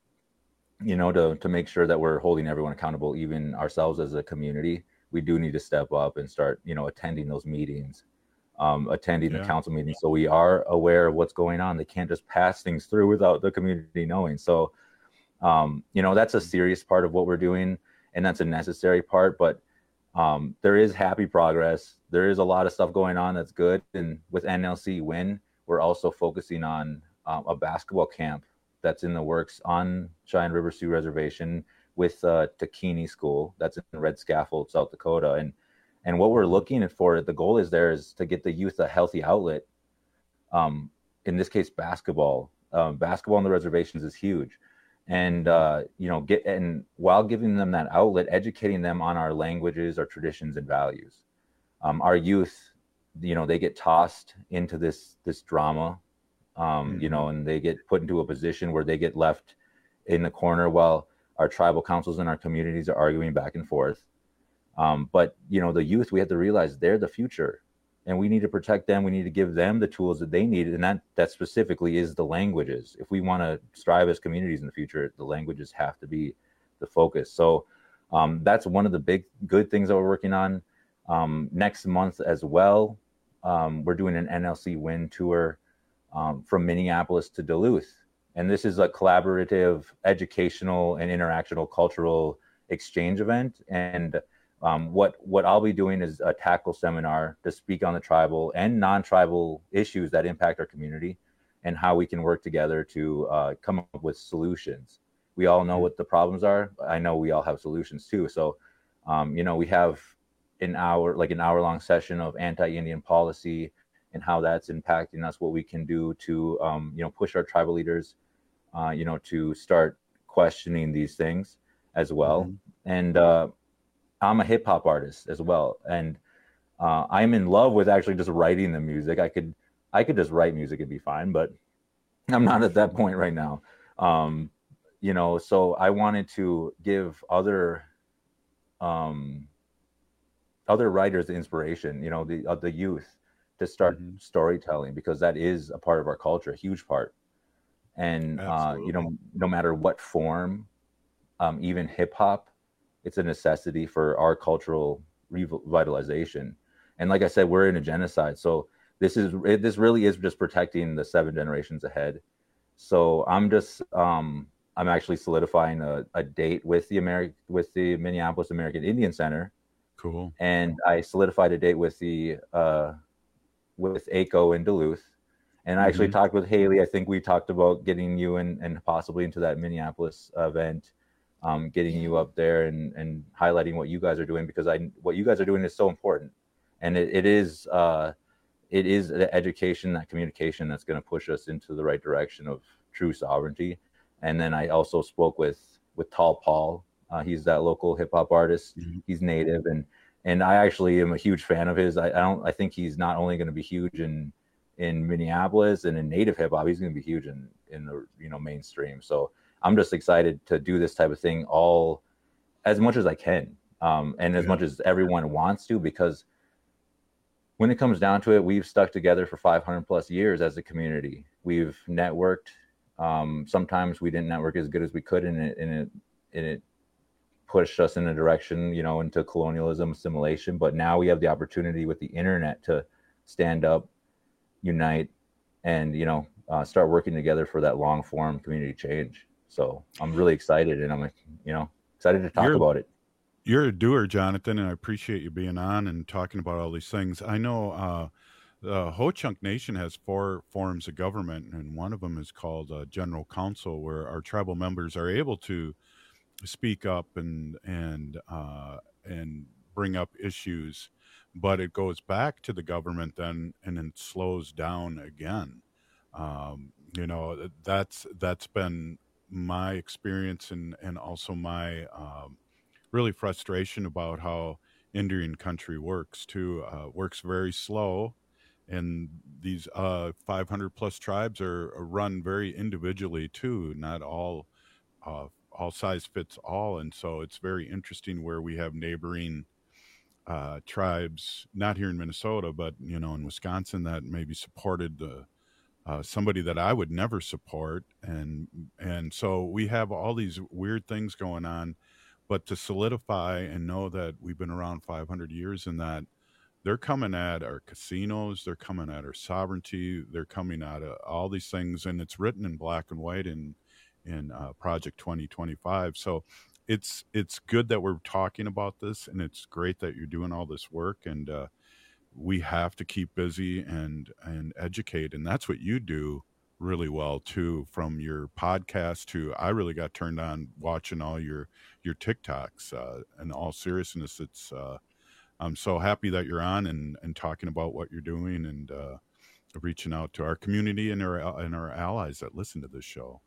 you know, to, to make sure that we're holding everyone accountable, even ourselves as a community. We do need to step up and start, you know, attending those meetings, um, attending yeah. the council meetings. So we are aware of what's going on. They can't just pass things through without the community knowing. So, um, you know, that's a serious part of what we're doing, and that's a necessary part. But um, there is happy progress. There is a lot of stuff going on that's good. And with N L C Win, we're also focusing on um, a basketball camp that's in the works on Cheyenne River Sioux Reservation with uh, Takini School. That's in Red Scaffold, South Dakota. And and what we're looking for, the goal is there is to get the youth a healthy outlet. Um, in this case, basketball. Um, basketball on the reservations is huge. And, uh, you know, get and while giving them that outlet, educating them on our languages, our traditions, and values. Um, our youth, you know, they get tossed into this this drama, um, mm-hmm. you know, and they get put into a position where they get left in the corner while our tribal councils and our communities are arguing back and forth. Um, but, you know, the youth, we have to realize they're the future, and we need to protect them. We need to give them the tools that they need. And that, that specifically is the languages. If we want to strive as communities in the future, the languages have to be the focus. So um, that's one of the big good things that we're working on. Um, next month as well, um, we're doing an N L C Win tour um, from Minneapolis to Duluth. And this is a collaborative, educational, and interactional cultural exchange event. And um, what what I'll be doing is a tackle seminar to speak on the tribal and non-tribal issues that impact our community, and how we can work together to uh, come up with solutions. We all know what the problems are. I know we all have solutions too. So, um, you know, we have an hour, like an hour-long session of anti-Indian policy and how that's impacting us, what we can do to, um, you know, push our tribal leaders, uh, you know, to start questioning these things as well. Mm-hmm. And uh, I'm a hip hop artist as well. And uh, I'm in love with actually just writing the music. I could, I could just write music and be fine, but I'm not at that point right now. Um, you know, so I wanted to give other, um, other writers the inspiration, you know, the, uh, the youth to start mm-hmm. storytelling, because that is a part of our culture, a huge part. And, uh, you know, no matter what form, um, even hip hop, it's a necessity for our cultural revitalization. And like I said, we're in a genocide. So this is, it, this really is just protecting the seven generations ahead. So I'm just, um, I'm actually solidifying a, a date with the Ameri- with the Minneapolis American Indian Center. Cool. And I solidified a date with the, uh, with A C O in Duluth. And I actually mm-hmm. talked with Haley. I think we talked about getting you in, and possibly into that Minneapolis event. Um, getting you up there and, and highlighting what you guys are doing, because I what you guys are doing is so important, and it, it is uh, it is the education, that communication that's going to push us into the right direction of true sovereignty. And then I also spoke with with Tall Paul. Uh, he's that local hip hop artist. Mm-hmm. He's native, and and I actually am a huge fan of his. I, I don't I think he's not only going to be huge in in Minneapolis and in native hip hop, he's going to be huge in in the you know mainstream. So I'm just excited to do this type of thing all as much as I can, um, and as yeah. much as everyone wants to, because when it comes down to it, we've stuck together for five hundred plus years as a community. We've networked. Um, sometimes we didn't network as good as we could, and it, and it, and it pushed us in a direction, you know, into colonialism, assimilation. But now we have the opportunity with the internet to stand up, unite, and, you know, uh, start working together for that long form community change. So I'm really excited, and I'm, you know, excited to talk you're, about it. You're a doer, Jonathan, and I appreciate you being on and talking about all these things. I know uh, the Ho-Chunk Nation has four forms of government, and one of them is called uh, General Council, where our tribal members are able to speak up and and uh, and bring up issues, but it goes back to the government then, and then slows down again. Um, you know, that's that's been my experience, and, and also my um, really frustration about how Indian country works too. Uh, works very slow, and these uh, five hundred plus tribes are, are run very individually too. Not all uh, all size fits all, and so it's very interesting where we have neighboring uh, tribes, not here in Minnesota, but you know in Wisconsin, that maybe supported the uh, somebody that I would never support, and and so we have all these weird things going on. But to solidify and know that we've been around five hundred years, and that they're coming at our casinos, they're coming at our sovereignty, they're coming at uh, all these things, and it's written in black and white in in uh, Project twenty twenty-five. So it's it's good that we're talking about this, and it's great that you're doing all this work, and uh, we have to keep busy and and educate, and that's what you do really well too. From your podcast to, I really got turned on watching all your your TikToks. Uh, in all seriousness, it's uh, I'm so happy that you're on and and talking about what you're doing, and uh, reaching out to our community and our and our allies that listen to this show.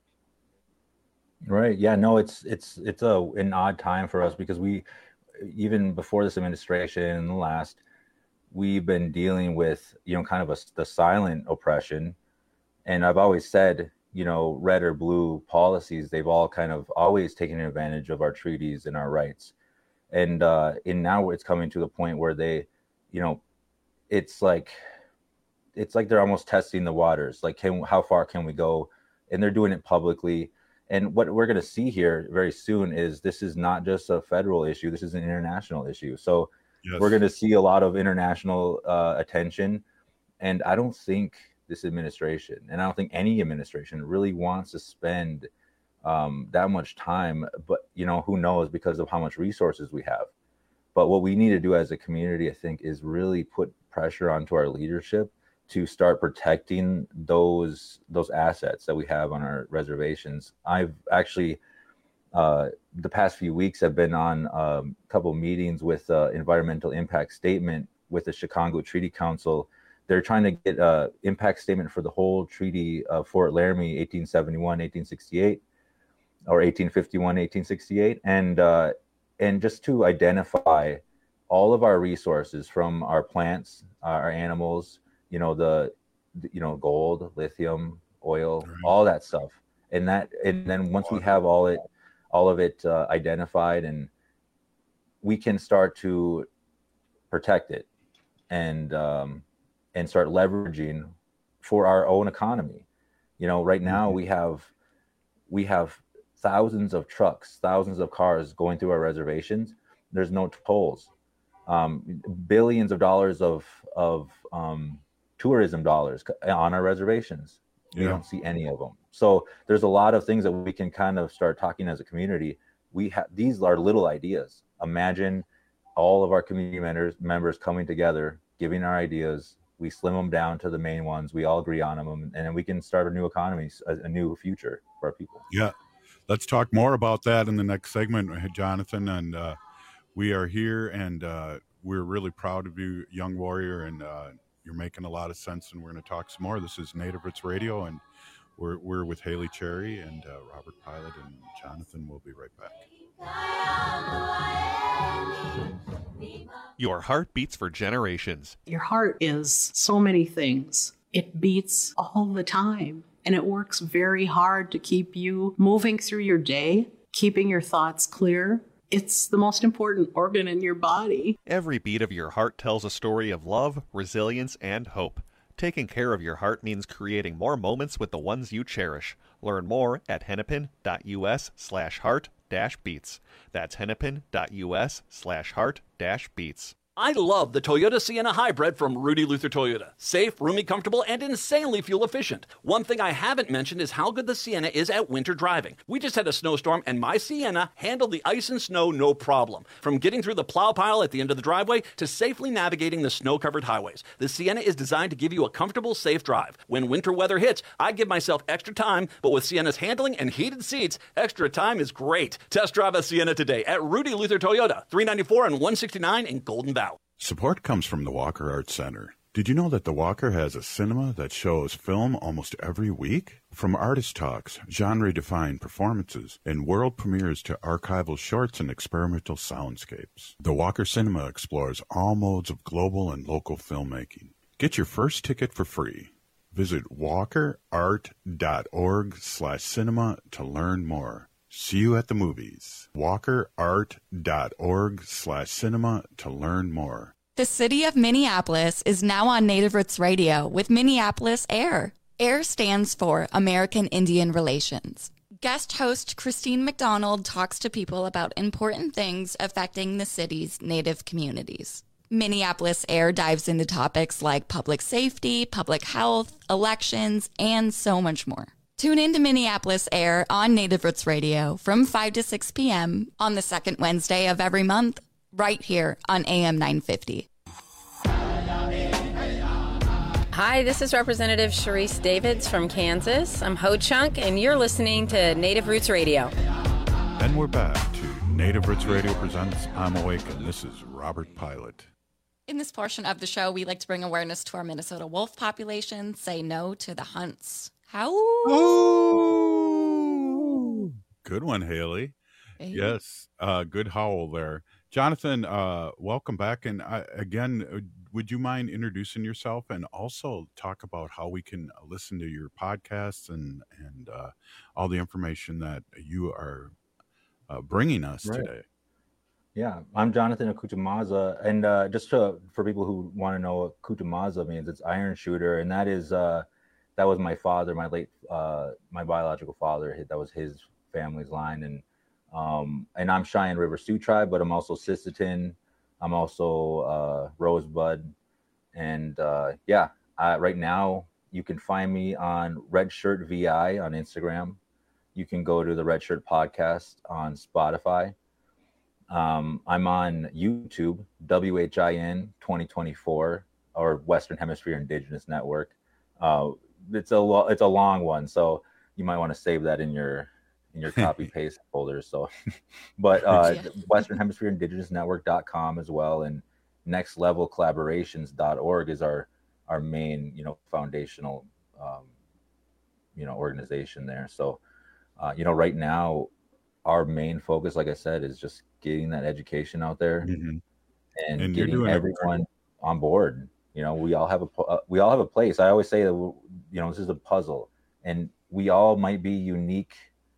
Right. Yeah. No. It's it's it's a an odd time for us because we, even before this administration and the last, we've been dealing with you know kind of a the silent oppression. And I've always said, you know, red or blue policies, they've all kind of always taken advantage of our treaties and our rights. And uh, and now it's coming to the point where they, you know, it's like, it's like they're almost testing the waters. Like, can, how far can we go? And they're doing it publicly. And what we're going to see here very soon is this is not just a federal issue. This is an international issue. So yes. We're going to see a lot of international uh, attention. And I don't think this administration, and I don't think any administration really wants to spend um, that much time, but you know, who knows, because of how much resources we have. But what we need to do as a community, I think, is really put pressure onto our leadership to start protecting those those assets that we have on our reservations. I've actually, uh, the past few weeks, have been on um, a couple of meetings with uh, environmental impact statement with the Chicago Treaty Council. They're trying to get an impact statement for the whole Treaty of Fort Laramie, eighteen seventy-one, eighteen sixty-eight, or eighteen fifty-one, eighteen sixty-eight, and uh, and just to identify all of our resources, from our plants, our animals, you know, the, you know, gold, lithium, oil, right. all that stuff, and that, and then once we have all it, all of it uh, identified, and we can start to protect it, and um, and start leveraging for our own economy. You know, right now mm-hmm. we have we have thousands of trucks, thousands of cars going through our reservations. There's no tolls. Um, billions of dollars of of um, tourism dollars on our reservations. We yeah. don't see any of them. So there's a lot of things that we can kind of start talking as a community. We have these are little ideas. Imagine all of our community members members coming together, giving our ideas. We slim them down to the main ones. We all agree on them, and then we can start a new economy, a, a new future for our people. Yeah, let's talk more about that in the next segment, Jonathan. And uh, we are here, and uh, we're really proud of you, young warrior, and uh, you're making a lot of sense. And we're going to talk some more. This is Native Roots Radio, and we're we're with Haley Cherry and uh, Robert Pilot and Jonathan. We'll be right back. Your heart beats for generations. Your heart is so many things. It beats all the time, and it works very hard to keep you moving through your day, keeping your thoughts clear. It's the most important organ in your body. Every beat of your heart tells a story of love, resilience, and hope. Taking care of your heart means creating more moments with the ones you cherish. Learn more at hennepin.us slash heart dash beats. That's hennepin.us slash heart dash beats. I love the Toyota Sienna Hybrid from Rudy Luther Toyota. Safe, roomy, comfortable, and insanely fuel efficient. One thing I haven't mentioned is how good the Sienna is at winter driving. We just had a snowstorm, and my Sienna handled the ice and snow no problem. From getting through the plow pile at the end of the driveway to safely navigating the snow-covered highways, the Sienna is designed to give you a comfortable, safe drive. When winter weather hits, I give myself extra time, but with Sienna's handling and heated seats, extra time is great. Test drive a Sienna today at Rudy Luther Toyota, three ninety-four and one sixty-nine in Golden Valley. Support comes from the Walker Arts Center. Did you know that the Walker has a cinema that shows film almost every week? From artist talks, genre-defined performances, and world premieres to archival shorts and experimental soundscapes, the Walker Cinema explores all modes of global and local filmmaking. Get your first ticket for free. Visit walkerart.org slash cinema to learn more. See you at the movies. walkerart.org slash cinema to learn more. The city of Minneapolis is now on Native Roots Radio with Minneapolis AIR. AIR stands for American Indian Relations. Guest host Christine McDonald talks to people about important things affecting the city's Native communities. Minneapolis AIR dives into topics like public safety, public health, elections, and so much more. Tune in to Minneapolis AIR on Native Roots Radio from five to six p.m. on the second Wednesday of every month, right here on A M nine fifty. Hi, this is Representative Sharice Davids from Kansas. I'm Ho Chunk, and you're listening to Native Roots Radio. Then we're back to Native Roots Radio presents I'm Awake, and this is Robert Pilot. In this portion of the show, we like to bring awareness to our Minnesota wolf population, say no to the hunts. How? Ooh. Good one, Haley. Hey. Yes, uh, good howl there. Jonathan, uh, welcome back. And uh, again, would you mind introducing yourself and also talk about how we can listen to your podcasts and, and uh, all the information that you are uh, bringing us right. today? Yeah, I'm Jonathan Akutumaza, and uh, just to, for people who want to know what Akutumaza means, it's iron shooter, and that is uh, that was my father, my late, uh, my biological father. That was his family's line, and um, and I'm Cheyenne River Sioux tribe, but I'm also Sisseton, I'm also uh, Rosebud, and uh, yeah, I, right now you can find me on Red Shirt V I on Instagram. You can go to the Red Shirt Podcast on Spotify. Um, I'm on YouTube, W H I N twenty twenty-four, or Western Hemisphere Indigenous Network. Uh, it's a lo- it's a long one, so you might want to save that in your in your copy paste folder. So, but uh, yeah. Western Hemisphere Indigenous Network dot com as well, and next level collaborations dot org is our our main you know foundational um, you know organization there. So, uh, you know, right now our main focus, like I said, is just getting that education out there mm-hmm. and, and getting everyone on board. You know, we all have a uh, we all have a place. I always say that you know this is a puzzle, and we all might be unique.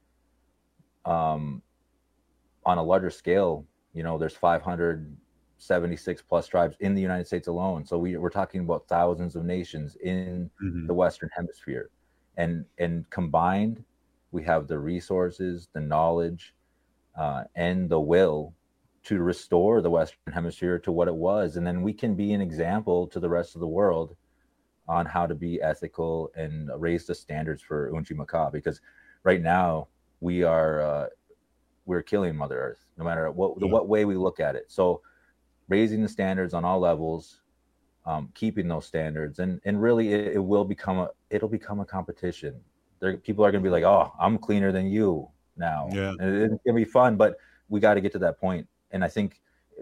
Um, on a larger scale, you know, there's five hundred seventy-six plus tribes in the United States alone. So we we're talking about thousands of nations in mm-hmm. the Western Hemisphere, and and combined, we have the resources, the knowledge. Uh, and the will to restore the Western Hemisphere to what it was. And then we can be an example to the rest of the world on how to be ethical and raise the standards for Unchi Maka, because right now we are uh, we're killing Mother Earth, no matter what yeah. what way we look at it. So raising the standards on all levels, um, keeping those standards, and and really it, it will become a it'll become a competition. There, people are going to be like, oh, I'm cleaner than you now. Yeah. And it's gonna be fun, but we got to get to that point. And I think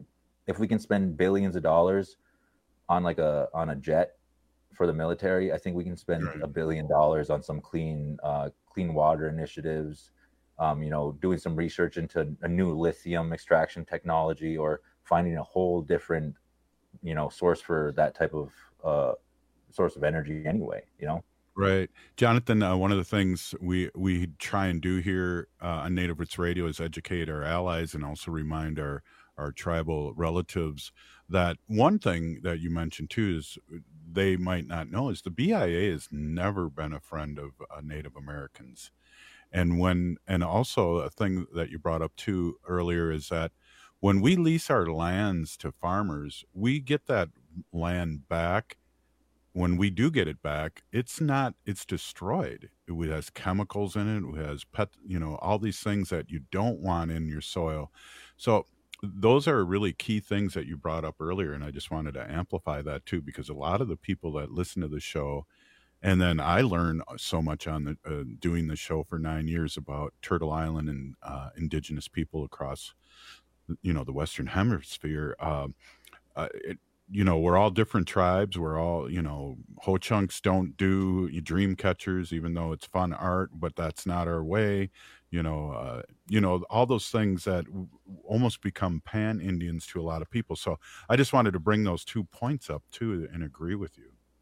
if we can spend billions of dollars on like a on a jet for the military, I think we can spend right. a billion dollars on some clean uh, clean water initiatives. Um, you know, doing some research into a new lithium extraction technology, or finding a whole different, you know, source for that type of uh, source of energy. Anyway, you know. Right. Jonathan, uh, one of the things we, we try and do here uh, on Native Roots Radio is educate our allies and also remind our, our tribal relatives that one thing that you mentioned too is they might not know is the B I A has never been a friend of uh, Native Americans. And when, and also a thing that you brought up too earlier is that when we lease our lands to farmers, we get that land back. When we do get it back, it's not, it's destroyed. It has chemicals in it. It has pet, you know, all these things that you don't want in your soil. So those are really key things that you brought up earlier. And I just wanted to amplify that too, because a lot of the people that listen to the show, and then I learned so much on the, uh, doing the show for nine years about Turtle Island and uh, indigenous people across, you know, the Western Hemisphere. Um, uh, it, You know, we're all different tribes. We're all, you know, Ho Chunks don't do dream catchers, even though it's fun art, but that's not our way. You know, uh, you know, all those things that w- almost become pan Indians to a lot of people. So I just wanted to bring those two points up too and agree with you.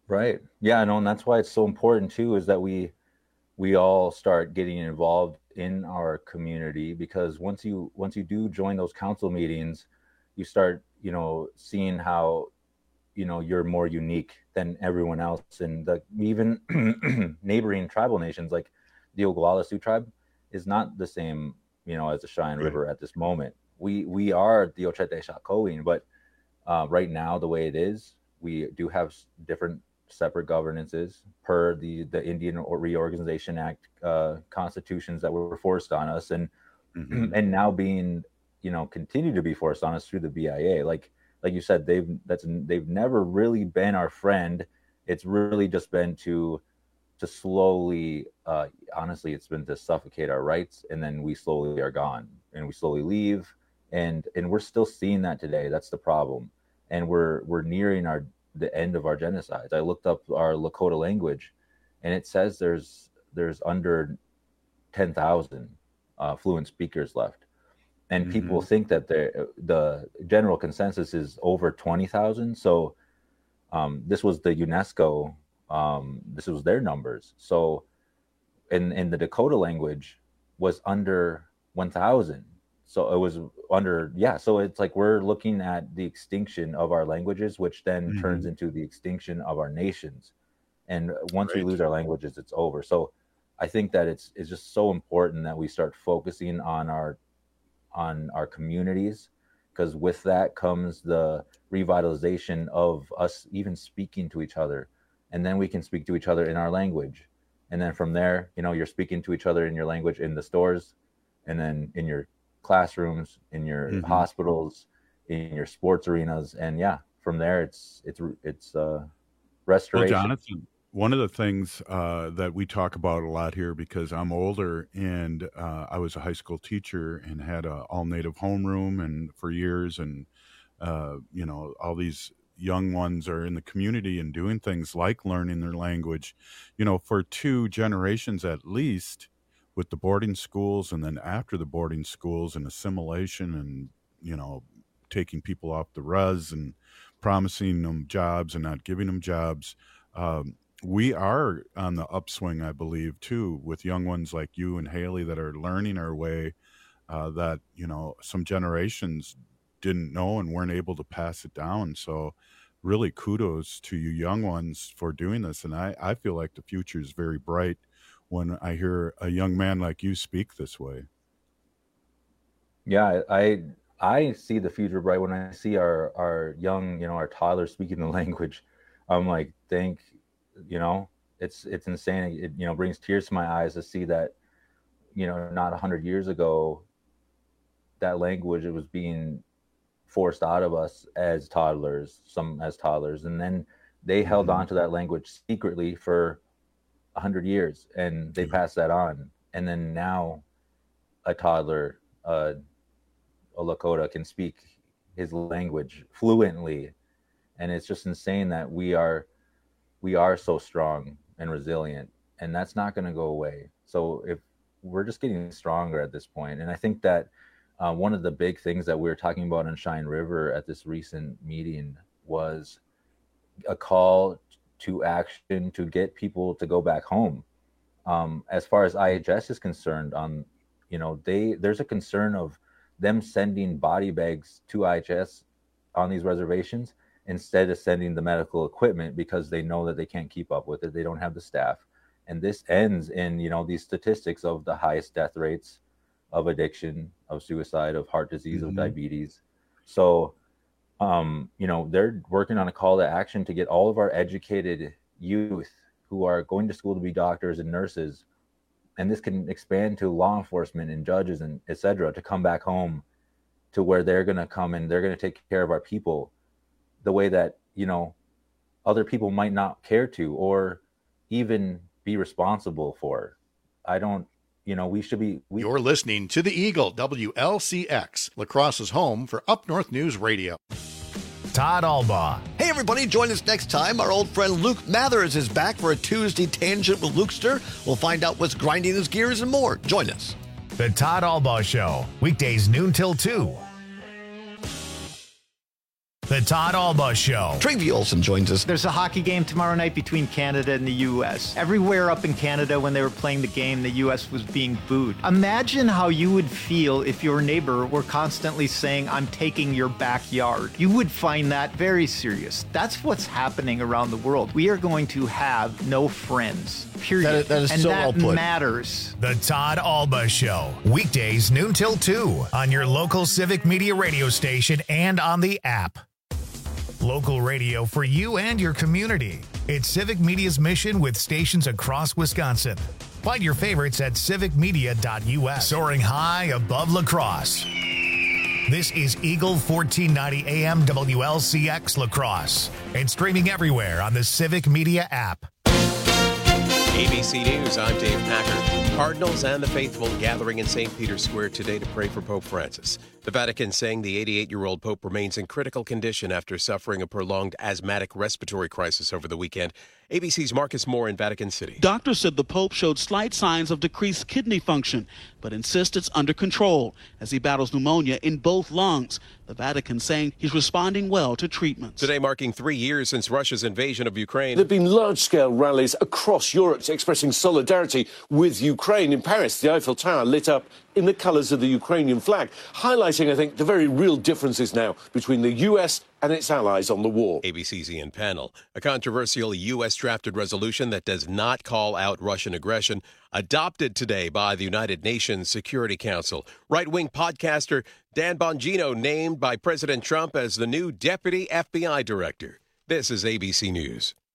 Right. Yeah, no, and that's why it's so important too, is that we we all start getting involved in our community, because once you once you do join those council meetings, you start, you know, seeing how, you know, you're more unique than everyone else. And the even neighboring tribal nations like the Oglala Sioux tribe is not the same, you know, as the Cheyenne Right. River at this moment. We we are the Ochete Shakowin, but uh, right now the way it is, we do have s- different separate governances per the the Indian Or- Reorganization Act uh, constitutions that were forced on us, and Mhm. and now being, you know, continue to be forced on us through the B I A. Like like you said, they've that's they've never really been our friend. It's really just been to to slowly, uh, honestly, it's been to suffocate our rights, and then we slowly are gone, and we slowly leave, and and we're still seeing that today. That's the problem, and we're we're nearing our the end of our genocides. I looked up our Lakota language, and it says there's there's under ten thousand uh, fluent speakers left, and people Mhm. think that the the general consensus is over twenty thousand. So um, this was the UNESCO. Um, this was their numbers. So in in the Dakota language was under one thousand. So it was under, yeah. So it's like we're looking at the extinction of our languages, which then turns Mhm. into the extinction of our nations. And once we Right. lose our languages, it's over. So I think that it's it's just so important that we start focusing on our on our communities, because with that comes the revitalization of us even speaking to each other, and then we can speak to each other in our language, and then from there, you know, you're speaking to each other in your language in the stores, and then in your classrooms, in your Mhm. hospitals, in your sports arenas, and yeah, from there it's it's it's uh Well, restoration. Jonathan, one of the things uh, that we talk about a lot here, because I'm older and uh, I was a high school teacher and had a all native homeroom and for years, and uh, you know, all these young ones are in the community and doing things like learning their language, you know, for two generations at least, with the boarding schools, and then after the boarding schools and assimilation, and you know, taking people off the res and promising them jobs and not giving them jobs. Um, we are on the upswing, I believe, too, with young ones like you and Haley that are learning our way, uh, that, you know, some generations didn't know and weren't able to pass it down. So really kudos to you young ones for doing this. And I, I feel like the future is very bright when I hear a young man like you speak this way. Yeah, I I see the future bright when I see our our young, you know, our toddlers speaking the language. I'm like, thank, you know, it's it's insane. It, you know, brings tears to my eyes to see that, you know, not a hundred years ago, that language, it was being forced out of us as toddlers, some as toddlers, and then they held Mhm. on to that language secretly for a hundred years, and they passed that on, and then now a toddler, uh, a Lakota, can speak his language fluently, and it's just insane that we are we are so strong and resilient, and that's not going to go away. So if we're just getting stronger at this point, and I think that uh, one of the big things that we were talking about in Cheyenne River at this recent meeting was a call to action to get people to go back home. Um, as far as I H S is concerned, um, you know, they there's a concern of them sending body bags to I H S on these reservations instead of sending the medical equipment, because they know that they can't keep up with it. They don't have the staff. And this ends in, you know, these statistics of the highest death rates of addiction, of suicide, of heart disease, of Mhm. diabetes. So, um, you know, they're working on a call to action to get all of our educated youth who are going to school to be doctors and nurses, and this can expand to law enforcement and judges and et cetera, to come back home to where they're going to come and they're going to take care of our people the way that, you know, other people might not care to or even be responsible for. I don't, you know, we should be. We, You're listening to the Eagle, W L C X, La Crosse's home for Up North News Radio. Todd Albaugh. Hey, everybody, join us next time. Our old friend Luke Mathers is back for a Tuesday Tangent with Lukester. We'll find out what's grinding his gears and more. Join us. The Todd Albaugh Show, weekdays noon till two. The Todd Alba Show. Travie Olson joins us. There's a hockey game tomorrow night between Canada and the U S. Everywhere up in Canada when they were playing the game, the U S was being booed. Imagine how you would feel if your neighbor were constantly saying, I'm taking your backyard. You would find that very serious. That's what's happening around the world. We are going to have no friends. Period. That is, that is and so that well put. matters. The Todd Alba Show. Weekdays noon till two on your local Civic Media radio station and on the app. Local radio for you and your community. It's Civic Media's mission with stations across Wisconsin. Find your favorites at civic media dot u s. Soaring high above La Crosse. This is Eagle fourteen ninety A M W L C X La Crosse and streaming everywhere on the Civic Media app. A B C News, I'm Dave Packer. Cardinals and the faithful gathering in Saint Peter's Square today to pray for Pope Francis. The Vatican saying the eighty-eight-year-old Pope remains in critical condition after suffering a prolonged asthmatic respiratory crisis over the weekend. A B C's Marcus Moore in Vatican City. Doctors said the Pope showed slight signs of decreased kidney function, but insist it's under control as he battles pneumonia in both lungs. The Vatican saying he's responding well to treatments. Today marking three years since Russia's invasion of Ukraine. There have been large-scale rallies across Europe expressing solidarity with Ukraine. In Paris, the Eiffel Tower lit up in the colours of the Ukrainian flag, highlighting, I think, the very real differences now between the U S and its allies on the war. A B C's Ian Pannell. A controversial U S drafted resolution that does not call out Russian aggression, adopted today by the United Nations Security Council. Right-wing podcaster Dan Bongino named by President Trump as the new deputy F B I director. This is A B C News.